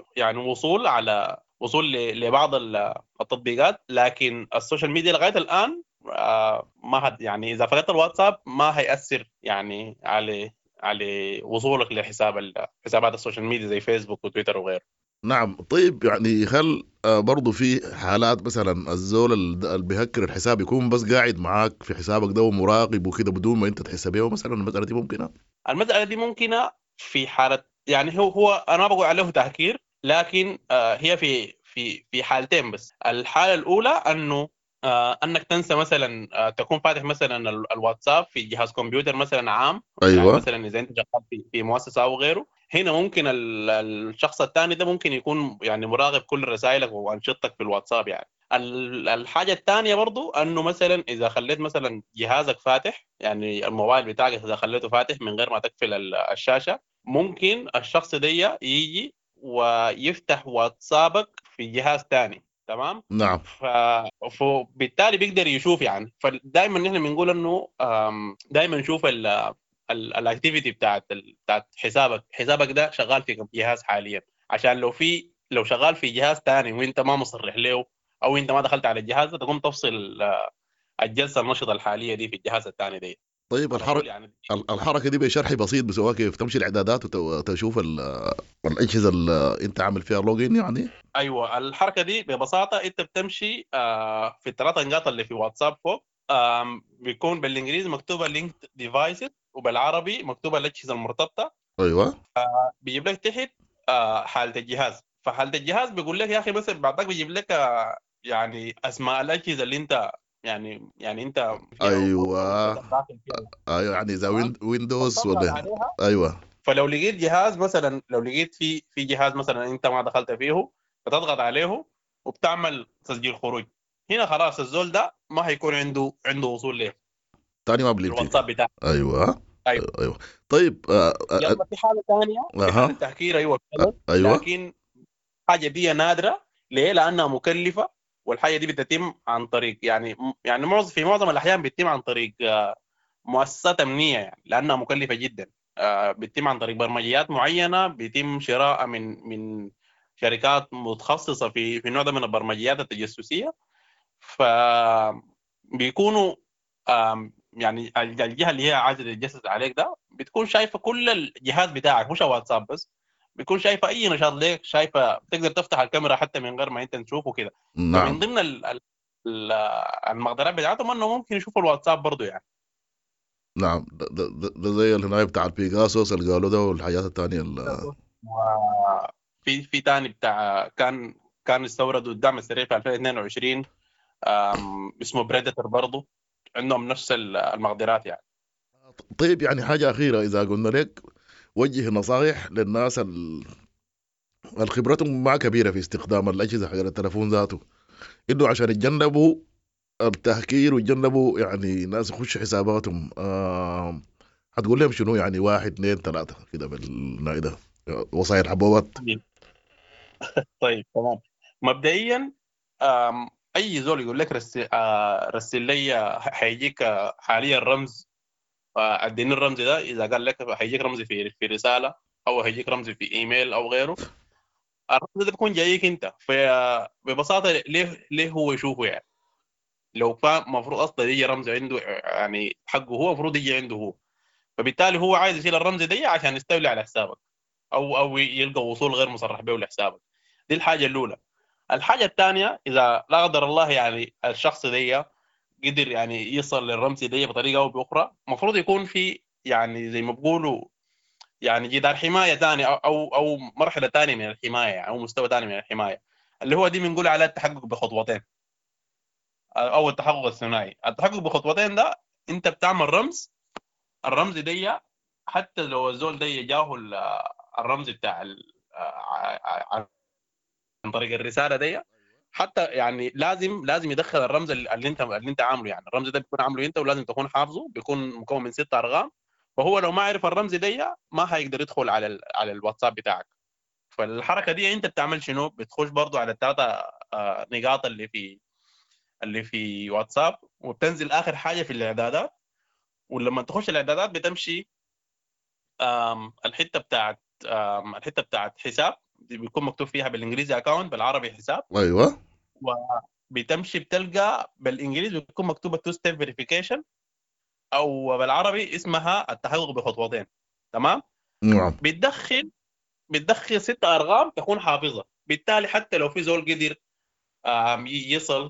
وصول لبعض التطبيقات. لكن السوشيال ميديا لغايه الان ما يعني اذا فقدت الواتساب ما هيأثر يعني على وصولك حسابات السوشيال ميديا زي فيسبوك وتويتر وغيره. نعم. طيب يعني هل برضو في حالات مثلا الزول اللي بيهكر الحساب يكون بس قاعد معاك في حسابك ده ومراقب وكده بدون ما انت تحس بيه مثلا؟ المسألة دي ممكنة؟ المسألة دي ممكنة في حالة يعني هو انا ما بقول عليه تهكير، لكن هي في حالتين بس. الحالة الأولى انك تنسى مثلا تكون فاتح مثلا الواتساب في جهاز كمبيوتر مثلا عام. أيوة. يعني مثلا اذا انت شغال في مؤسسه او غيره، هنا ممكن الشخص الثاني ده ممكن يكون يعني مراقب كل رسائلك وانشطتك في الواتساب يعني. الحاجه الثانيه برضو انه مثلا اذا خليت مثلا جهازك فاتح، يعني الموبايل بتاعك اذا خليته فاتح من غير ما تقفل الشاشه، ممكن الشخص ده يجي ويفتح واتسابك في جهاز ثاني. تمام. نعم. فبالتالي بيقدر يشوف يعني. فدائما نحن بنقول انه دائما نشوف الاكتيفيتي بتاعت حسابك ده شغال في جهاز حاليا، عشان لو شغال في جهاز ثاني وانت ما مصرح له او انت ما دخلت على الجهاز ده، تقوم تفصل الجلسه النشطه الحاليه دي في الجهاز الثاني ده. طيب على طول يعني. الحركة دي بشرح بسيط بسواها كيف تمشي الإعدادات وتشوف الأجهزة اللي أنت عامل فيها لوجين يعني. ايوه الحركه دي ببساطه انت بتمشي في الثلاثه نقاط اللي في واتساب فوق، بيكون بالانجليزي مكتوبه لينكد ديفايسز وبالعربي مكتوبه الاجهزه المرتبطه. أيوة. بيجيب لك تحت حاله الجهاز، فحاله الجهاز بيقول لك يا اخي مثلا بعدك بيجيب لك يعني اسماء الاجهزه اللي انت يعني انت أيوة. أيوة يعني إذا ويندوز ولا. أيوة. فلو لقيت جهاز مثلا، لو لقيت في جهاز مثلا انت ما دخلت فيه، بتضغط عليه وبتعمل تسجيل خروج. هنا خلاص الزول ده ما هيكون عنده وصول له تاني ما بلينك الواتساب بتاعه. أيوة. أيوة. طيب يلا في حاله ثانيه، في حاله تهكير. ايوه أيوة. لكن حاجه دي نادره. ليه؟ لانها مكلفه، والحاجه دي بتتم عن طريق يعني في معظم الاحيان بتتم عن طريق مؤسسات امنيه، يعني لانها مكلفه جدا. بتتم عن طريق برمجيات معينه، بيتم شراء من شركات متخصصه في النوع ده من البرمجيات التجسسيه. فبيكونوا يعني الجهه اللي هي عايزه تتجسس عليك ده بتكون شايفه كل الجهاز بتاعك، مش الواتساب بس، بيكون شايفه اي نشاط ليك، شايفه تقدر تفتح الكاميرا حتى من غير ما انت تشوفه كده. نعم. فمن ضمن المقدرات بتاعتهم انه ممكن يشوفوا الواتساب برضه يعني. نعم. ده زي الهناية بتاع البيجاسوس اللي قالوا ده والحاجات الثانية في تاني بتاع كان استوردوا الدعم السريع في 2022 اسمه بريدتر، برضه عندهم نفس المقدرات يعني. طيب يعني حاجة أخيرة، إذا قلنا لك وجه نصائح للناس الخبرتهم ما كبيرة في استخدام الأجهزة حق التلفون ذاته، إنه عشان يتجنبوا التهكير ويتجنبوا يعني ناس يخش حساباتهم، هتقول لهم شنو يعني؟ 1 2 3 كده بالنوع ده وصايا حبوبات. طيب تمام. مبدئيا اي زول يقول لك رسل لي، هيجيك حاليا رمز، اديني الرمز ده. اذا قال لك هيجيك رمز في رساله، او هيجيك رمز في ايميل او غيره، الرمز ده بيكون جايك انت. فببساطه ليه هو يشوفه يعني؟ لو كان المفروض اصلا يجي رمز عنده يعني حقه هو، المفروض يجي عنده هو. فبالتالي هو عايز يشيل الرمز ده عشان يستولي على حسابك، او يلقى وصول غير مصرح به لحسابك. دي الحاجه الاولى. الحاجه الثانيه، اذا لا قدر الله يعني الشخص ده قدر يعني يصل للرمز ده بطريقه او باخرى، المفروض يكون في يعني زي ما بيقولوا يعني جدار حمايه ثاني، او مرحله ثانيه من الحمايه يعني، او مستوى ثاني من الحمايه، اللي هو دي بنقول على التحقق بخطوتين، او التحقق الثنائي. التحقق بخطوتين ده انت بتعمل رمز، الرمز ده حتى لو الزول ده جاه الرمز بتاع عن طريق الرساله دي، حتى يعني لازم يدخل الرمز اللي انت عامله. يعني الرمز ده بيكون عامله انت، ولازم تكون حافظه، بيكون مكون من 6 ارقام. فهو لو ما عرف الرمز ده ما هيقدر يدخل على الواتساب بتاعك. فالحركه دي انت بتعمل شنو؟ بتخش برضو على الثلاثه نقاط اللي في واتساب، وبتنزل اخر حاجه في الاعدادات. ولما تخش الاعدادات بتمشي الحته بتاعت حساب، بيكون مكتوب فيها بالانجليزي اكاونت، بالعربي حساب. ايوه. وبتمشي بتلقى بالانجليزي بيكون مكتوبه تو ستيب فيريفيكيشن، او بالعربي اسمها التحقق بخطوتين. تمام. نعم. بتدخل 6 ارقام تكون حافظها. بالتالي حتى لو في زول قدر يصل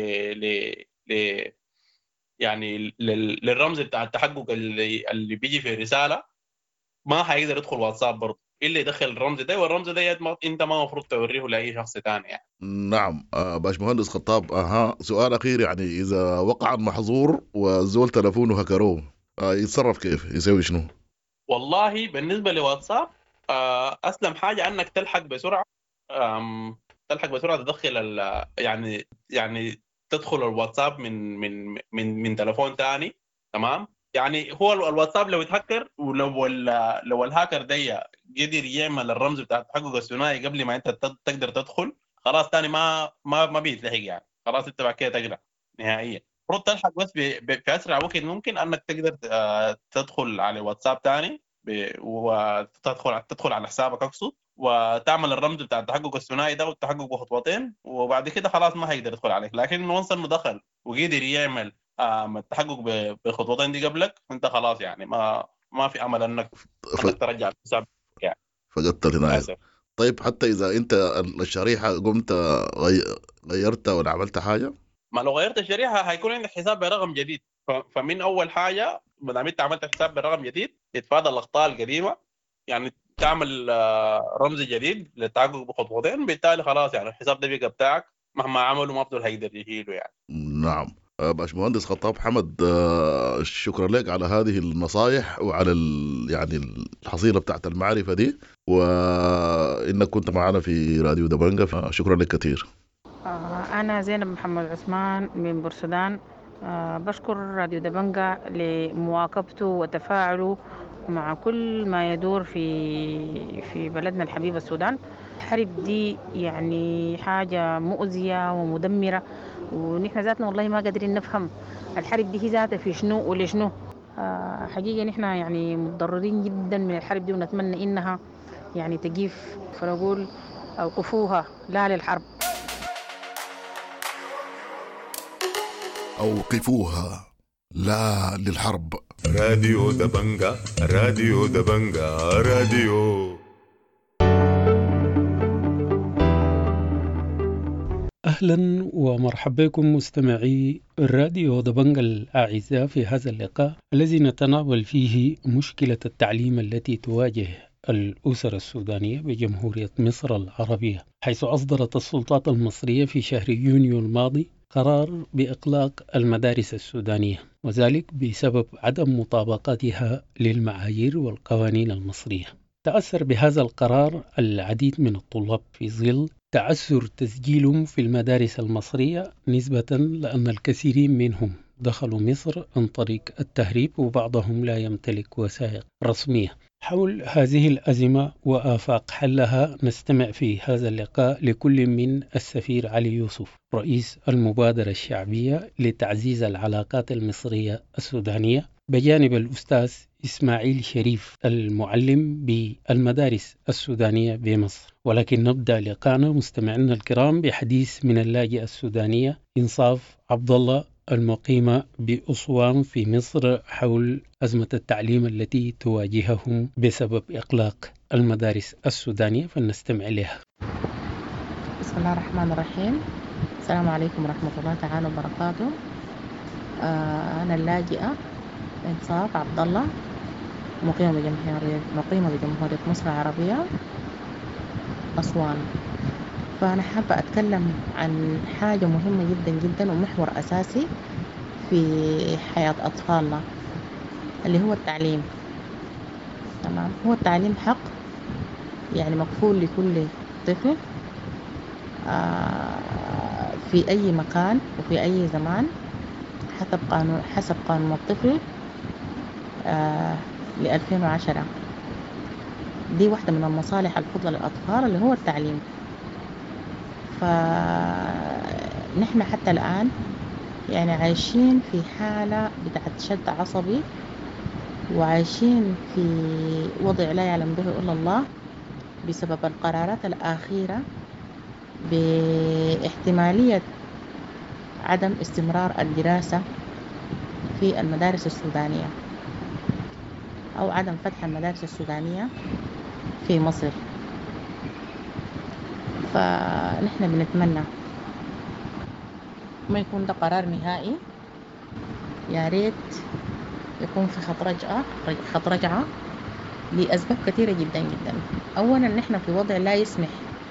ل يعني للرمز بتاع التحقق اللي بيجي في الرساله، ما هيقدر يدخل واتساب برضه الا يدخل الرمز ده، والرمز ده انت ما المفروض توريه لاي شخص ثاني يعني. نعم. باشمهندس خطاب، سؤال اخير، يعني اذا وقع المحظور وزول تلفونه هكروه، يتصرف كيف؟ يسوي شنو؟ والله بالنسبه لواتساب اسلم حاجه انك تلحق بسرعه، تدخل يعني تدخل الواتساب من تلفون ثاني. تمام. يعني هو الواتساب لو يتهكر، لو الهاكر ده قدر يعمل الرمز بتاع التحقق الثنائي قبل ما انت تقدر تدخل، خلاص ثاني ما بيتلحق يعني. خلاص انت بعد كده تقرا نهائيا. المفروض تلحق بس في اسرع وقت ممكن انك تقدر تدخل على واتساب ثاني، وتدخل على حسابك اقصد، وتعمل الرمز بتاع التحقق الثنائي ده والتحقق بخطوتين، وبعد كده خلاص ما هيقدر يدخل عليك. لكن وانس انه دخل وقدر يعمل التحقق بخطوتين دي قبلك، انت خلاص يعني ما في امل انك ترجع الحساب يعني. فقدت العناية. للاسف. طيب حتى إذا أنت الشريحة قمت غيرتها ولا عملت حاجة؟ ما لو غيرت الشريحه هيكون عندك حساب برقم جديد. فمن اول حاجه ما دام انت عملت حساب برقم جديد تتفادى الاخطاء القديمه، يعني تعمل رمز جديد للتحقق بخطوتين، بالتالي خلاص يعني الحساب ده بيبقى بتاعك مهما عملوا ما بده هيقدر يشيله يعني. نعم. باشمهندس خطاب حمد، شكرا لك على هذه النصائح وعلى يعني الحصيلة بتاعت المعرفة دي، وإنك كنت معنا في راديو دبنجة، فشكرا لك كثير. أنا زينب محمد عثمان من بورسودان. بشكر راديو دبنجة لمواكبته وتفاعله مع كل ما يدور في بلدنا الحبيب السودان. الحرب دي يعني حاجة مؤذية ومدمرة، ونحن ذاتنا والله ما قادرين نفهم الحرب دي هي ذاتها في شنو ولشنو. حقيقة نحن يعني متضررين جدا من الحرب دي، ونتمنى إنها يعني تقيف، فنقول أوقفوها لا للحرب. أوقفوها لا للحرب. راديو دبنجة، راديو دبنجة، راديو. أهلا ومرحبا بكم مستمعي الراديو دبنجة الأعزاء في هذا اللقاء الذي نتناول فيه مشكلة التعليم التي تواجه الأسر السودانية بجمهورية مصر العربية، حيث أصدرت السلطات المصرية في شهر يونيو الماضي قرار بإغلاق المدارس السودانية، وذلك بسبب عدم مطابقتها للمعايير والقوانين المصرية. تأثر بهذا القرار العديد من الطلاب في ظل تعثر تسجيلهم في المدارس المصرية، نسبة لأن الكثيرين منهم دخلوا مصر عن طريق التهريب، وبعضهم لا يمتلك وثائق رسمية. حول هذه الأزمة وآفاق حلها نستمع في هذا اللقاء لكل من السفير علي يوسف رئيس المبادرة الشعبية لتعزيز العلاقات المصرية السودانية، بجانب الأستاذ إسماعيل شريف المعلم بالمدارس السودانية بمصر. ولكن نبدأ لقاءنا مستمعينا الكرام بحديث من اللاجئة السودانية إنصاف عبد الله المقيمة بأسوان في مصر حول أزمة التعليم التي تواجههم بسبب إغلاق المدارس السودانية، فلنستمع لها. بسم الله الرحمن الرحيم. السلام عليكم ورحمة الله تعالى وبركاته. أنا اللاجئة إنصاف عبد الله مقيمة بجمهورية مصر العربية أسوان. فأنا حابة أتكلم عن حاجة مهمة جدا جدا ومحور أساسي في حياة أطفالنا، اللي هو التعليم. تمام، هو التعليم حق يعني مكفول لكل طفل في أي مكان وفي أي زمان حسب قانون الطفل ل 2010. دي واحدة من المصالح الفضلى للأطفال اللي هو التعليم. فنحن حتى الآن يعني عايشين في حالة بتاعت شد عصبي، وعايشين في وضع لا يعلم به إلا الله بسبب القرارات الأخيرة باحتمالية عدم استمرار الدراسة في المدارس السودانية أو عدم فتح المدارس السودانية في مصر. فنحن بنتمنى ما يكون ده قرار نهائي، يا ريت يكون في خط رجعة لأسباب كثيرة جدا جدا. أولا نحن في وضع لا يسمح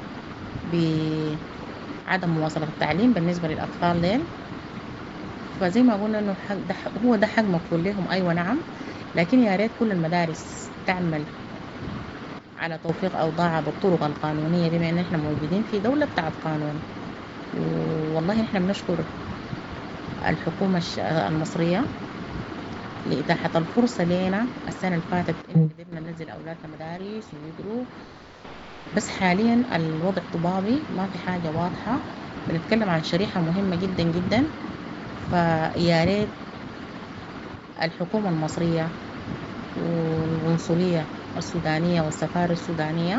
بعدم مواصلة التعليم بالنسبة للأطفال دين، فزي ما قلنا إنه هو ده حق مكفول لهم. أيوة نعم، لكن يا ريت كل المدارس تعمل على توفيق أوضاعها بالطرق القانونية، بما إن إحنا موجودين في دولة بتاعت قانون. والله إحنا بنشكر الحكومة المصرية لإتاحة الفرصة لنا السنة اللي فاتت إن قدرنا ننزل أولادنا مدارس ويقروا، بس حاليا الوضع ضبابي، ما في حاجة واضحة. بنتكلم عن شريحة مهمة جدا جدا. فيا ريت الحكومة المصرية والقنصلية السودانية والسفارة السودانية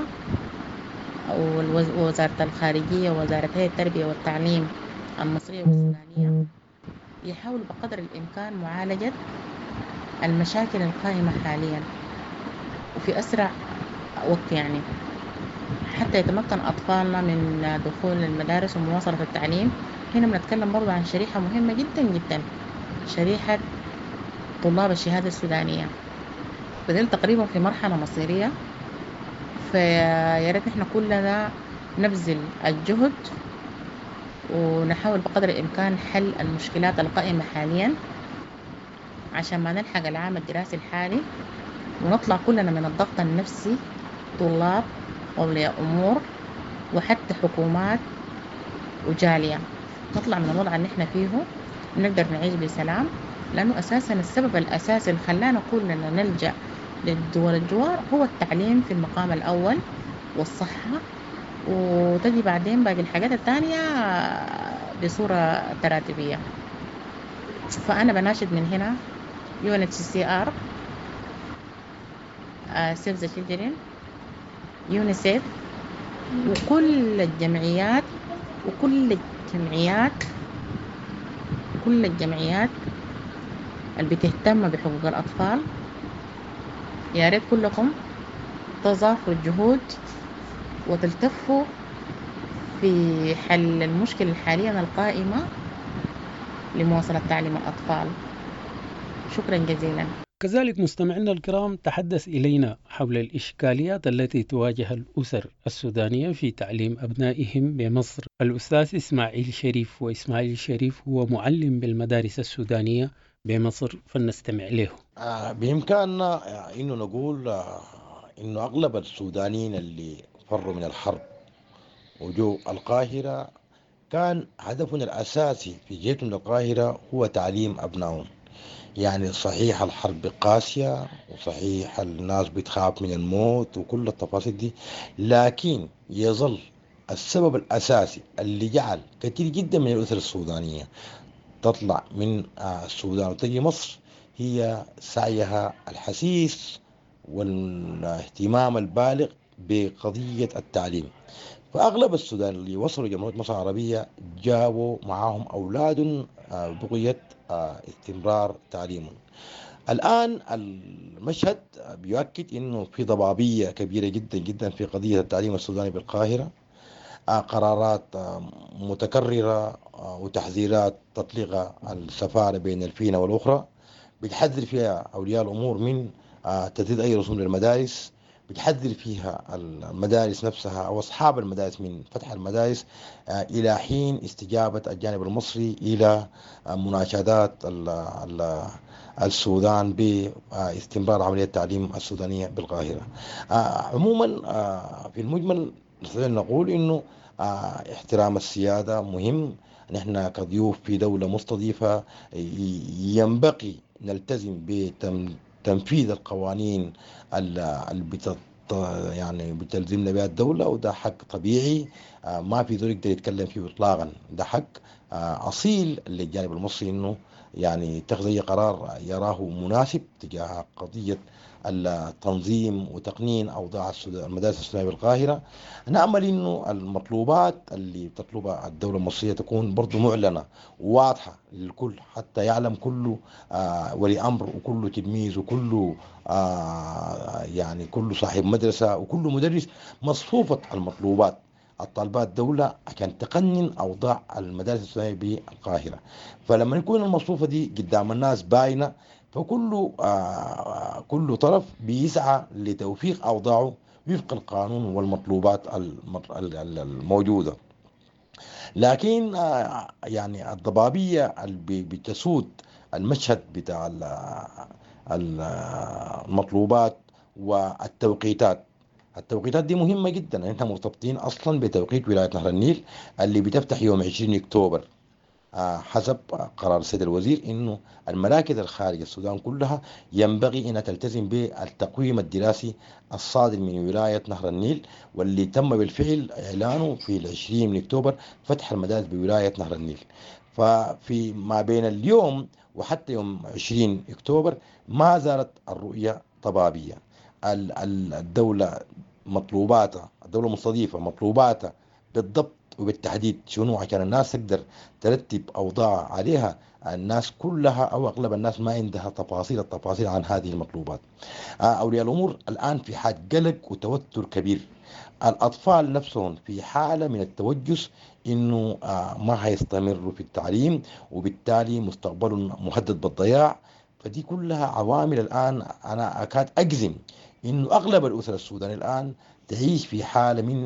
ووزارة الخارجية ووزارة التربية والتعليم المصرية والسودانية يحاولوا بقدر الإمكان معالجة المشاكل القائمة حاليا وفي أسرع وقت، يعني حتى يتمكن أطفالنا من دخول المدارس ومواصلة التعليم. هنا بنتكلم برضو عن شريحة مهمة جدا جدا، شريحة طلاب الشهادة السودانية. بدل تقريبا في مرحلة مصيرية، فيا ريت نحن كلنا نبذل الجهد ونحاول بقدر الإمكان حل المشكلات القائمة حاليا عشان ما نلحق العام الدراسي الحالي ونطلع كلنا من الضغط النفسي، طلاب وأولياء أمور وحتى حكومات وجالية، نطلع من الوضع اللي احنا فيه ونقدر نعيش بسلام. لأنه أساسا السبب الأساسي اللي خلانا كلنا نلجأ للدول الجوار هو التعليم في المقام الأول والصحة، وتجي بعدين باقي الحاجات الثانية بصورة تراتبية. فأنا بناشد من هنا UNHCR، Save the Children، يونيسيف، وكل الجمعيات كل الجمعيات اللي بتهتم بحقوق الأطفال، يا ريت كلكم تضافوا الجهود وتلتفوا في حل المشكلة الحالية القائمة لمواصلة تعليم الأطفال. شكرا جزيلا. كذلك مستمعينا الكرام، تحدث إلينا حول الإشكاليات التي تواجه الأسر السودانية في تعليم أبنائهم بمصر الأستاذ إسماعيل شريف. وإسماعيل شريف هو معلم بالمدارس السودانية بمصر، فلنستمع له. بإمكاننا إنه نقول إنه أغلب السودانيين اللي فروا من الحرب وجو القاهرة كان هدفنا الأساسي في جيتهم للقاهرة هو تعليم أبنائهم. يعني صحيح الحرب قاسية وصحيح الناس بتخاف من الموت وكل التفاصيل دي، لكن يظل السبب الأساسي اللي جعل كثير جدا من الأسر السودانية تطلع من السودان وتجي مصر هي سعيها الحثيث والاهتمام البالغ بقضية التعليم. فأغلب السودان اللي وصلوا جمهورية مصر العربية جابوا معهم أولاد بقية استمرار تعليمهم. الآن المشهد بيؤكد أنه في ضبابية كبيرة جدا جدا في قضية التعليم السوداني بالقاهرة، قرارات متكررة وتحذيرات تطلق السفارة بين الفينة والأخرى، بتحذر فيها أولياء الأمور من تسديد أي رسوم للمدارس، بتحذر فيها المدارس نفسها أو أصحاب المدارس من فتح المدارس إلى حين استجابة الجانب المصري إلى مناشدات السودان باستمرار عملية التعليم السودانية بالقاهرة. عموما في المجمل نستطيع نقول إنه احترام السيادة مهم. نحن كضيوف في دولة مستضيفة ينبغي نلتزم بتنفيذ القوانين يعني بتلزمنا بها الدولة، وده حق طبيعي ما في ذلك يقدر يتكلم فيه إطلاقا. ده حق أصيل للجانب المصري إنه يعني يتخذ أي قرار يراه مناسب تجاه قضية التنظيم وتقنين أوضاع المدارس السودانية بالقاهرة. نأمل إنه المطلوبات اللي تطلبها الدولة المصرية تكون برضو معلنة وواضحة للكل، حتى يعلم كل ولي أمر وكل تلميذ وكل يعني كل صاحب مدرسة وكل مدرس مصفوفة المطلوبات الطالبات الدولة عشان تقنن أوضاع المدارس السودانية بالقاهرة. فلما يكون المصفوفة دي قدام الناس باينة، فكل كل طرف بيسعى لتوفيق أوضاعه وفق القانون والمطلوبات الموجودة. لكن يعني الضبابية اللي بتسود المشهد بتاع المطلوبات والتوقيتات. التوقيتات دي مهمة جدا، احنا مرتبطين اصلا بتوقيت ولاية نهر النيل اللي بتفتح يوم 20 اكتوبر حسب قرار السيد الوزير انه المراكز الخارج السودان كلها ينبغي انها تلتزم بالتقويم الدراسي الصادر من ولاية نهر النيل، واللي تم بالفعل اعلانه في 20 من اكتوبر فتح المدارس بولاية نهر النيل. ففي ما بين اليوم وحتى يوم 20 اكتوبر ما زالت الرؤية ضبابية. الدولة مطلوباتها، الدولة المستضيفة مطلوباتها بالضبط وبالتحديد شنو عشان الناس تقدر ترتب أوضاع عليها. الناس كلها أو أغلب الناس ما عندها التفاصيل عن هذه المطلوبات. أولياء الأمور الآن في حال قلق وتوتر كبير. الأطفال نفسهم في حالة من التوجس إنه ما هيستمروا في التعليم وبالتالي مستقبلهم مهدد بالضياع. فدي كلها عوامل الآن أنا أكاد أجزم إنه أغلب الأسر السودانية الآن تعيش في حالة من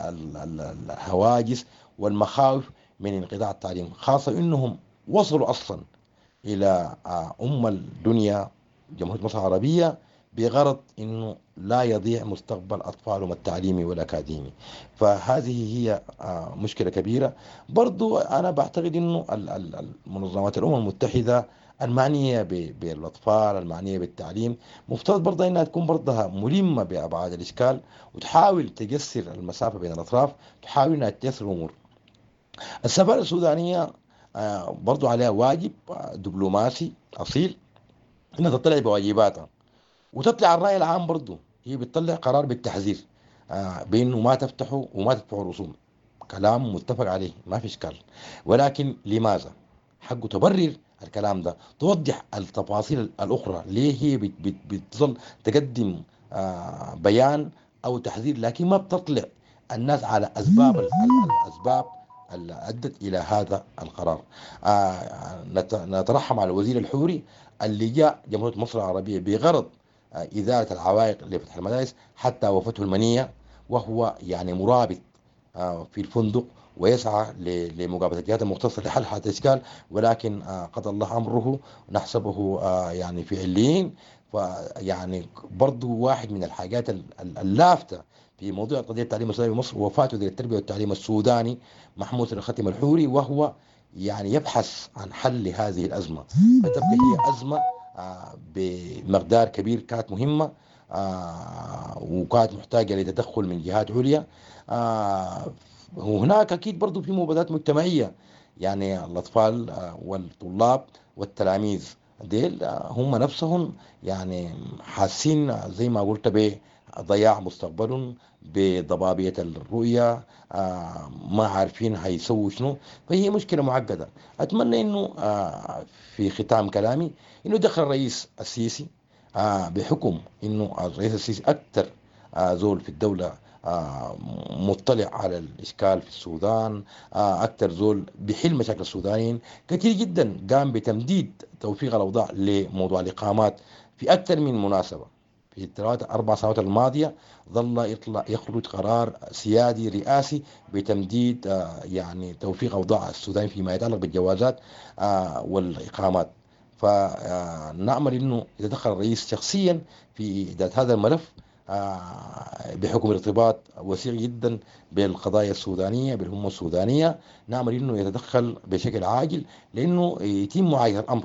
الهواجس والمخاوف من انقطاع التعليم، خاصة إنهم وصلوا أصلا إلى الدنيا جمهورية مصر العربية بغرض إنه لا يضيع مستقبل أطفالهم التعليمي والأكاديمي. فهذه هي مشكلة كبيرة. برضو أنا بعتقد إنه المنظمات الأمم المتحدة المعنية بالأطفال المعنية بالتعليم مفترض برضه أنها تكون برضها ملمة بأبعاد الإشكال وتحاول تجسر المسافة بين الأطراف، تحاول أنها تيسر الأمور. السفارة السودانية برضه عليها واجب دبلوماسي أصيل أنها تطلع بواجباتها وتطلع الرأي العام. برضه هي بتطلع قرار بالتحذير بأنه ما تفتحوا وما تدفعوا رسوم، كلام متفق عليه ما في إشكال، ولكن لماذا؟ حقه تبرر الكلام ده، توضح التفاصيل الأخرى ليه هي بتظل تقدم بيان أو تحذير، لكن ما بتطلع الناس على الأسباب اللي أدت إلى هذا القرار. نترحم على الوزير الحوري اللي جاء جمهورية مصر العربية بغرض إزالة العوائق لفتح المدارس حتى وفاته المنية، وهو يعني مرابط في الفندق ويسعى لمقابلة الجهات المختصة لحل هذا الإشكال، ولكن قضى الله أمره نحسبه يعني في عليين. فيعني برضو واحد من الحاجات اللافتة في موضوع قضية التعليم السوداني في مصر وفاة وزير التربية والتعليم السوداني محمود الختم الحوري، وهو يعني يبحث عن حل هذه الأزمة. فتبقى هي أزمة بمقدار كبير كانت مهمة وكانت محتاجة لتدخل من جهات عليا. وهناك أكيد برضو في مبادرات مجتمعية، يعني الأطفال والطلاب والتلاميذ ديل هم نفسهم يعني حاسين زي ما قلت بضياع مستقبلهم، بضبابية الرؤية، ما عارفين هيسووا شنو. فهي مشكلة معقدة. أتمنى إنه في ختام كلامي إنه دخل الرئيس السيسي بحكم إنه الرئيس السيسي أكثر زول في الدولة مطلع على الإشكال في السودان، أكثر زول بحل مشاكل السودانيين كثير جدا، قام بتمديد توفيق الأوضاع لموضوع الإقامات في أكثر من مناسبة. في ال4 سنوات الماضية ظل يخرج قرار سيادي رئاسي بتمديد يعني توفيق أوضاع السودان فيما يتعلق بالجوازات والإقامات. فنأمل أنه يتدخل الرئيس شخصيا في إدارة هذا الملف بحكم ارتباط وثيق جدا بالقضايا السودانية بالأمة السودانية. نأمل أنه يتدخل بشكل عاجل لأنه يتم معاينة الأمر.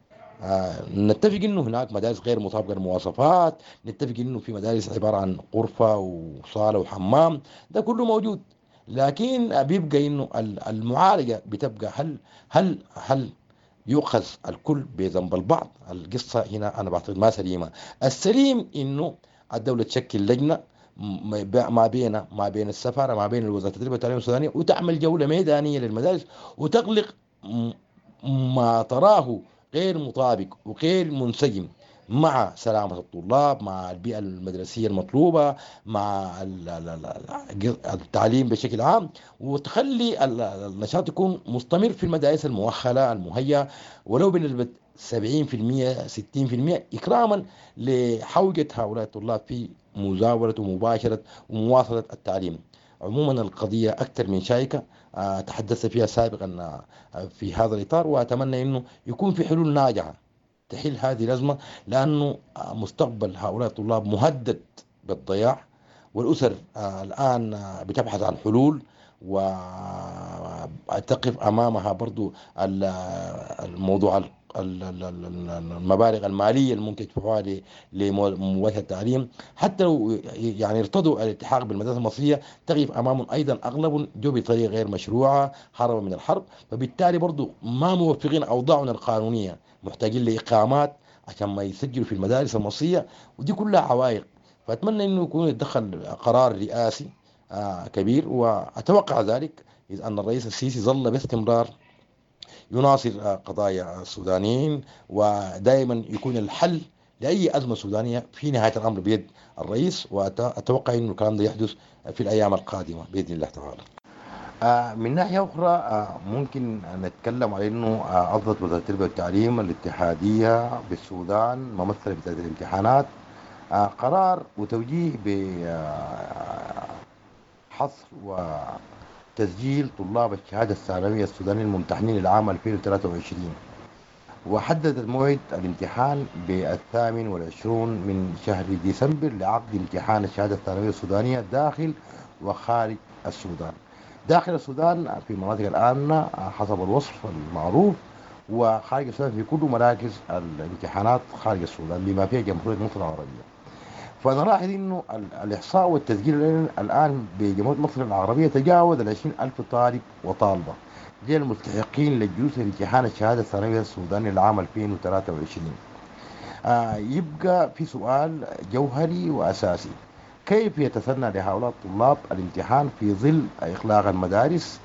نتفق أنه هناك مدارس غير مطابقة للمواصفات، نتفق أنه في مدارس عبارة عن غرفة وصالة وحمام، ده كله موجود، لكن بيبقى أنه المعالجة بتبقى هل يؤخذ الكل بذنب البعض. القصة هنا أنا بعتقد ما سليمة. السليم إنه الدولة تشكل لجنة ما بين السفارة ما بين وزارة التربية والتعليم السودانية وتعمل جولة ميدانية للمدارس وتغلق ما تراه غير مطابق وغير منسجم مع سلامة الطلاب، مع البيئة المدرسية المطلوبة، مع التعليم بشكل عام، وتخلي النشاط يكون مستمر في المدارس المؤهلة المهيئة ولو بنسبة 70% 60% إكراما لحوجة هؤلاء الطلاب في مزاولة ومباشرة ومواصلة التعليم. عموما القضية أكثر من شائكة، تحدثت فيها سابقا في هذا الإطار، وأتمنى أنه يكون في حلول ناجعة تحل هذه الأزمة، لأنه مستقبل هؤلاء الطلاب مهدد بالضياع، والأسر الآن بتبحث عن حلول وتقف أمامها برضو الموضوع المبالغ المالية اللي ممكن يدفعوها لمواجهة التعليم. حتى لو يعني ارتضوا الالتحاق بالمدارس المصرية تقف أمامهم أيضا أغلب جو بطريقة غير مشروعة هربا من الحرب، فبالتالي برضو ما موفقين أوضاعنا القانونية، محتاجين لإقامات عشان ما يسجلوا في المدارس المصرية، ودي كلها عوائق. فأتمنى أنه يكون يتدخل قرار رئاسي كبير، وأتوقع ذلك إذ أن الرئيس السيسي ظل باستمرار يناصر قضايا السودانيين، ودائما يكون الحل لأي أزمة سودانية في نهاية الأمر بيد الرئيس، وأتوقع أن الكلام ده يحدث في الأيام القادمة بإذن الله تعالى. من ناحية أخرى ممكن نتكلم على أنه أصدرت وزارة التربية والتعليم الاتحادية بالسودان ممثلة بتاعت الامتحانات قرار وتوجيه بحصر وتسجيل طلاب الشهادة الثانوية السودانيين الممتحنين العام 2023، وحددت موعد الامتحان ب28 من شهر ديسمبر لعقد امتحان الشهادة الثانوية السودانية داخل وخارج السودان. داخل السودان في مناطق الآمنة حسب الوصف المعروف، وخارج السودان في كل مراكز الامتحانات خارج السودان بما فيها جمهورية مصر العربية. فنلاحظ أنه الإحصاء والتسجيل الآن بجمهورية مصر العربية تجاوز 20,000 طالب وطالبة غير المستحقين للجلوس لامتحان الشهادة الثانوية السودانية لعام 2023. يبقى في سؤال جوهري وأساسي: كيف يتسنى لهؤلاء الطلاب الامتحان في ظل إغلاق المدارس؟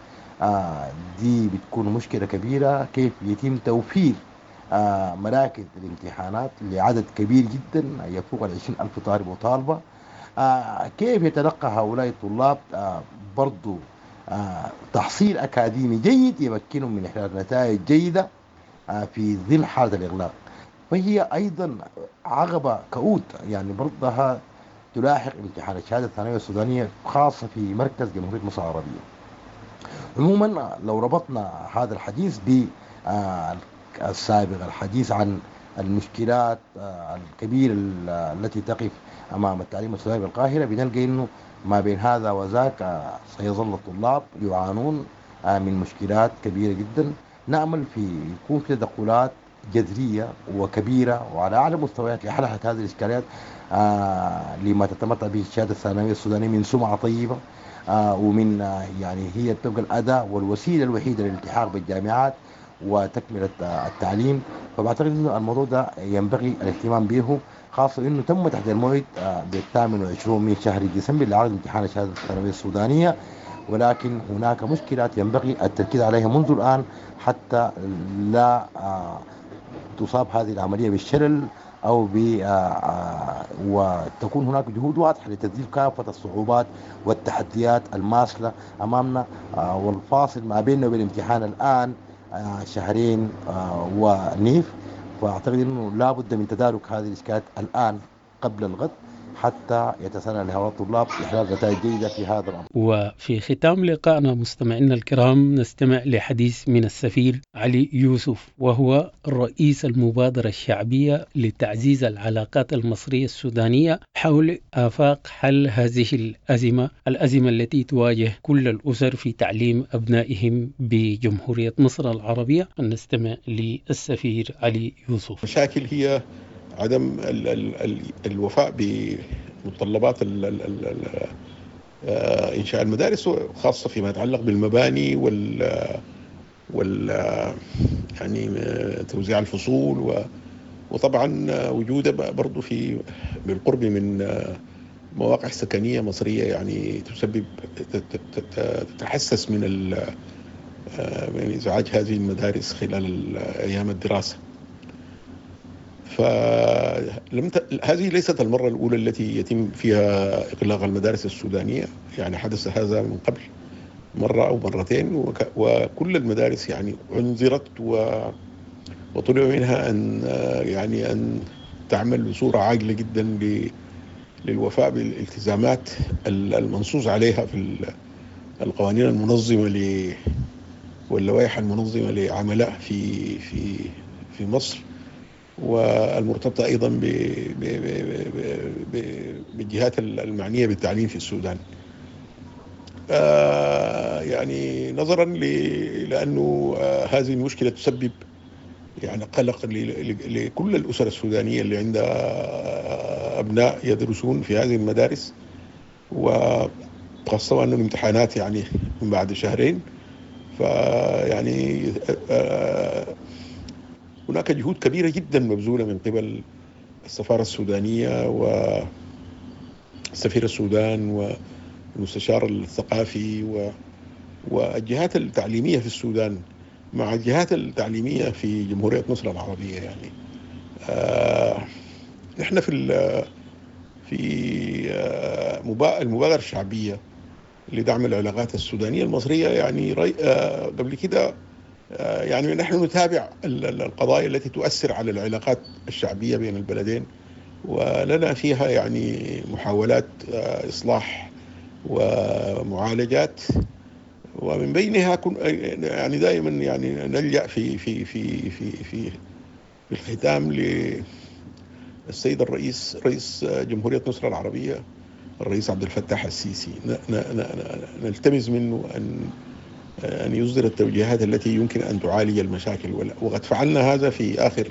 دي بتكون مشكلة كبيرة. كيف يتم توفير مراكز الامتحانات لعدد كبير جدا يفوق 20,000 طالب وطالبة؟ كيف يتلقى هؤلاء الطلاب برضو تحصيل أكاديمي جيد يمكنهم من إحراز نتائج جيدة في ظل حالة الإغلاق؟ فهي أيضا عقبة كؤوت يعني برضها تلاحق امتحان الشهادة الثانوية السودانية خاصة في مركز جمهورية مصر العربية. عموما لو ربطنا هذا الحديث بالسابق الحديث عن المشكلات الكبيرة التي تقف أمام التعليم السوداني بالقاهرة، بنلقى أنه ما بين هذا وذاك سيظل الطلاب يعانون من مشكلات كبيرة جدا. نأمل يكون في تدخلات جذرية وكبيرة وعلى أعلى مستويات لحل هذه الإشكالات لما تتمتع به الشهادة الثانوية السودانية من سمعة طيبة، ومن يعني هي تبقى الأداة والوسيلة الوحيدة للالتحاق بالجامعات وتكملة التعليم. فبعتقد أنه الموضوع ده ينبغي الاهتمام به، خاصة أنه تم تحديد الموعد ب28 من شهر ديسمبر لعقد امتحان الشهادة الثانوية السودانية، ولكن هناك مشكلات ينبغي التركيز عليها منذ الآن حتى لا تصاب هذه العملية بالشلل أو وتكون هناك جهود واضحة لتذليل كافة الصعوبات والتحديات الماثلة أمامنا. والفاصل ما بيننا وبين الامتحان الآن شهرين ونيف، فأعتقد أنه لا بد من تدارك هذه الإشكالات الآن قبل الغد حتى يتسنى لهؤلاء الطلاب إحراز نتائج جيدة في هذا الأمر. وفي ختام لقائنا مستمعينا الكرام نستمع لحديث من السفير علي يوسف، وهو رئيس المبادرة الشعبية لتعزيز العلاقات المصرية السودانية حول آفاق حل هذه الأزمة التي تواجه كل الأسر في تعليم أبنائهم بجمهورية مصر العربية. نستمع للسفير علي يوسف. مشاكل هي عدم الوفاء بمتطلبات إنشاء المدارس، خاصة فيما يتعلق بالمباني وال يعني توزيع الفصول، وطبعا وجوده برضو بالقرب من مواقع سكنية مصرية يعني تسبب تتحسس من إزعاج هذه المدارس خلال أيام الدراسة. هذه ليست المرة الأولى التي يتم فيها إغلاق المدارس السودانية، يعني حدث هذا من قبل مرة أو مرتين، وكل المدارس يعني عنذرت وطلب منها أن تعمل بصورة عاجلة جدا للوفاء بالالتزامات المنصوص عليها في القوانين المنظمة واللوائح المنظمة لعملها في مصر، والمرتبطة أيضا بالجهات المعنية بالتعليم في السودان. يعني نظرا لأنه هذه المشكلة تسبب يعني قلق لكل الأسر السودانية اللي عندها أبناء يدرسون في هذه المدارس، وخاصة أن الامتحانات يعني من بعد شهرين. فيعني هناك جهود كبيرة جدا مبذولة من قبل السفارة السودانية وسفير السودان المستشار الثقافي والجهات التعليمية في السودان مع الجهات التعليمية في جمهورية مصر العربية. يعني نحن في المبادرة الشعبية لدعم العلاقات السودانية المصرية، يعني قبل كده يعني نحن نتابع القضايا التي تؤثر على العلاقات الشعبية بين البلدين، ولنا فيها يعني محاولات إصلاح ومعالجات، ومن بينها يعني دائما يعني نلجأ في الختام للسيد الرئيس رئيس جمهورية مصر العربية الرئيس عبد الفتاح السيسي، نلتمس منه أن يصدر التوجيهات التي يمكن أن تعالج المشاكل، وقد فعلنا هذا في آخر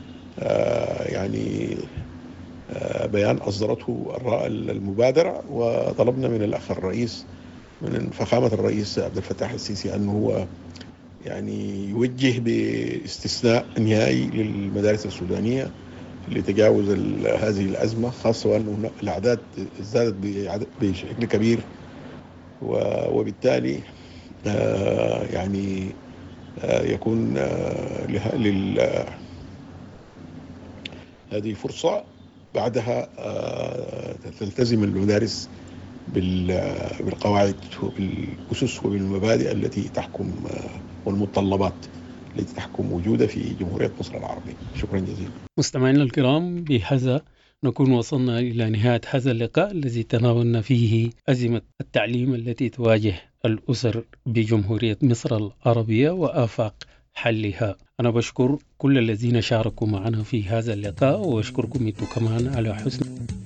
يعني بيان أصدرته المبادرة، وطلبنا من الأخ الرئيس من فخامة الرئيس عبد الفتاح السيسي أنه هو يعني يوجه باستثناء نهائي للمدارس السودانية لتجاوز هذه الأزمة، خاصة وأنه الأعداد ازدادت بشكل كبير، وبالتالي يعني يكون هذه فرصة بعدها تلتزم المدارس بالقواعد وبالأسس وبالمبادئ التي تحكم والمتطلبات التي تحكم وجودها في جمهورية مصر العربية. شكرا جزيلا. مستمعينا الكرام، بهذا نكون وصلنا إلى نهاية هذا اللقاء الذي تناولنا فيه أزمة التعليم التي تواجه الأسر بجمهورية مصر العربية وآفاق حلها. أنا بشكر كل الذين شاركوا معنا في هذا اللقاء، وأشكركم أنتم كمان على حسن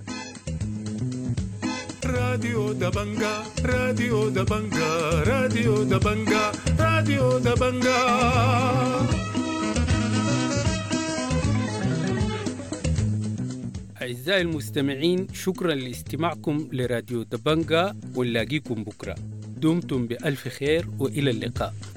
راديو دبنجا راديو دبنجا راديو دبنجا راديو دبنجا. أعزائي المستمعين، شكرا لاستماعكم لراديو دبنجا، ونلاقيكم بكرة. دمتم بألف خير وإلى اللقاء.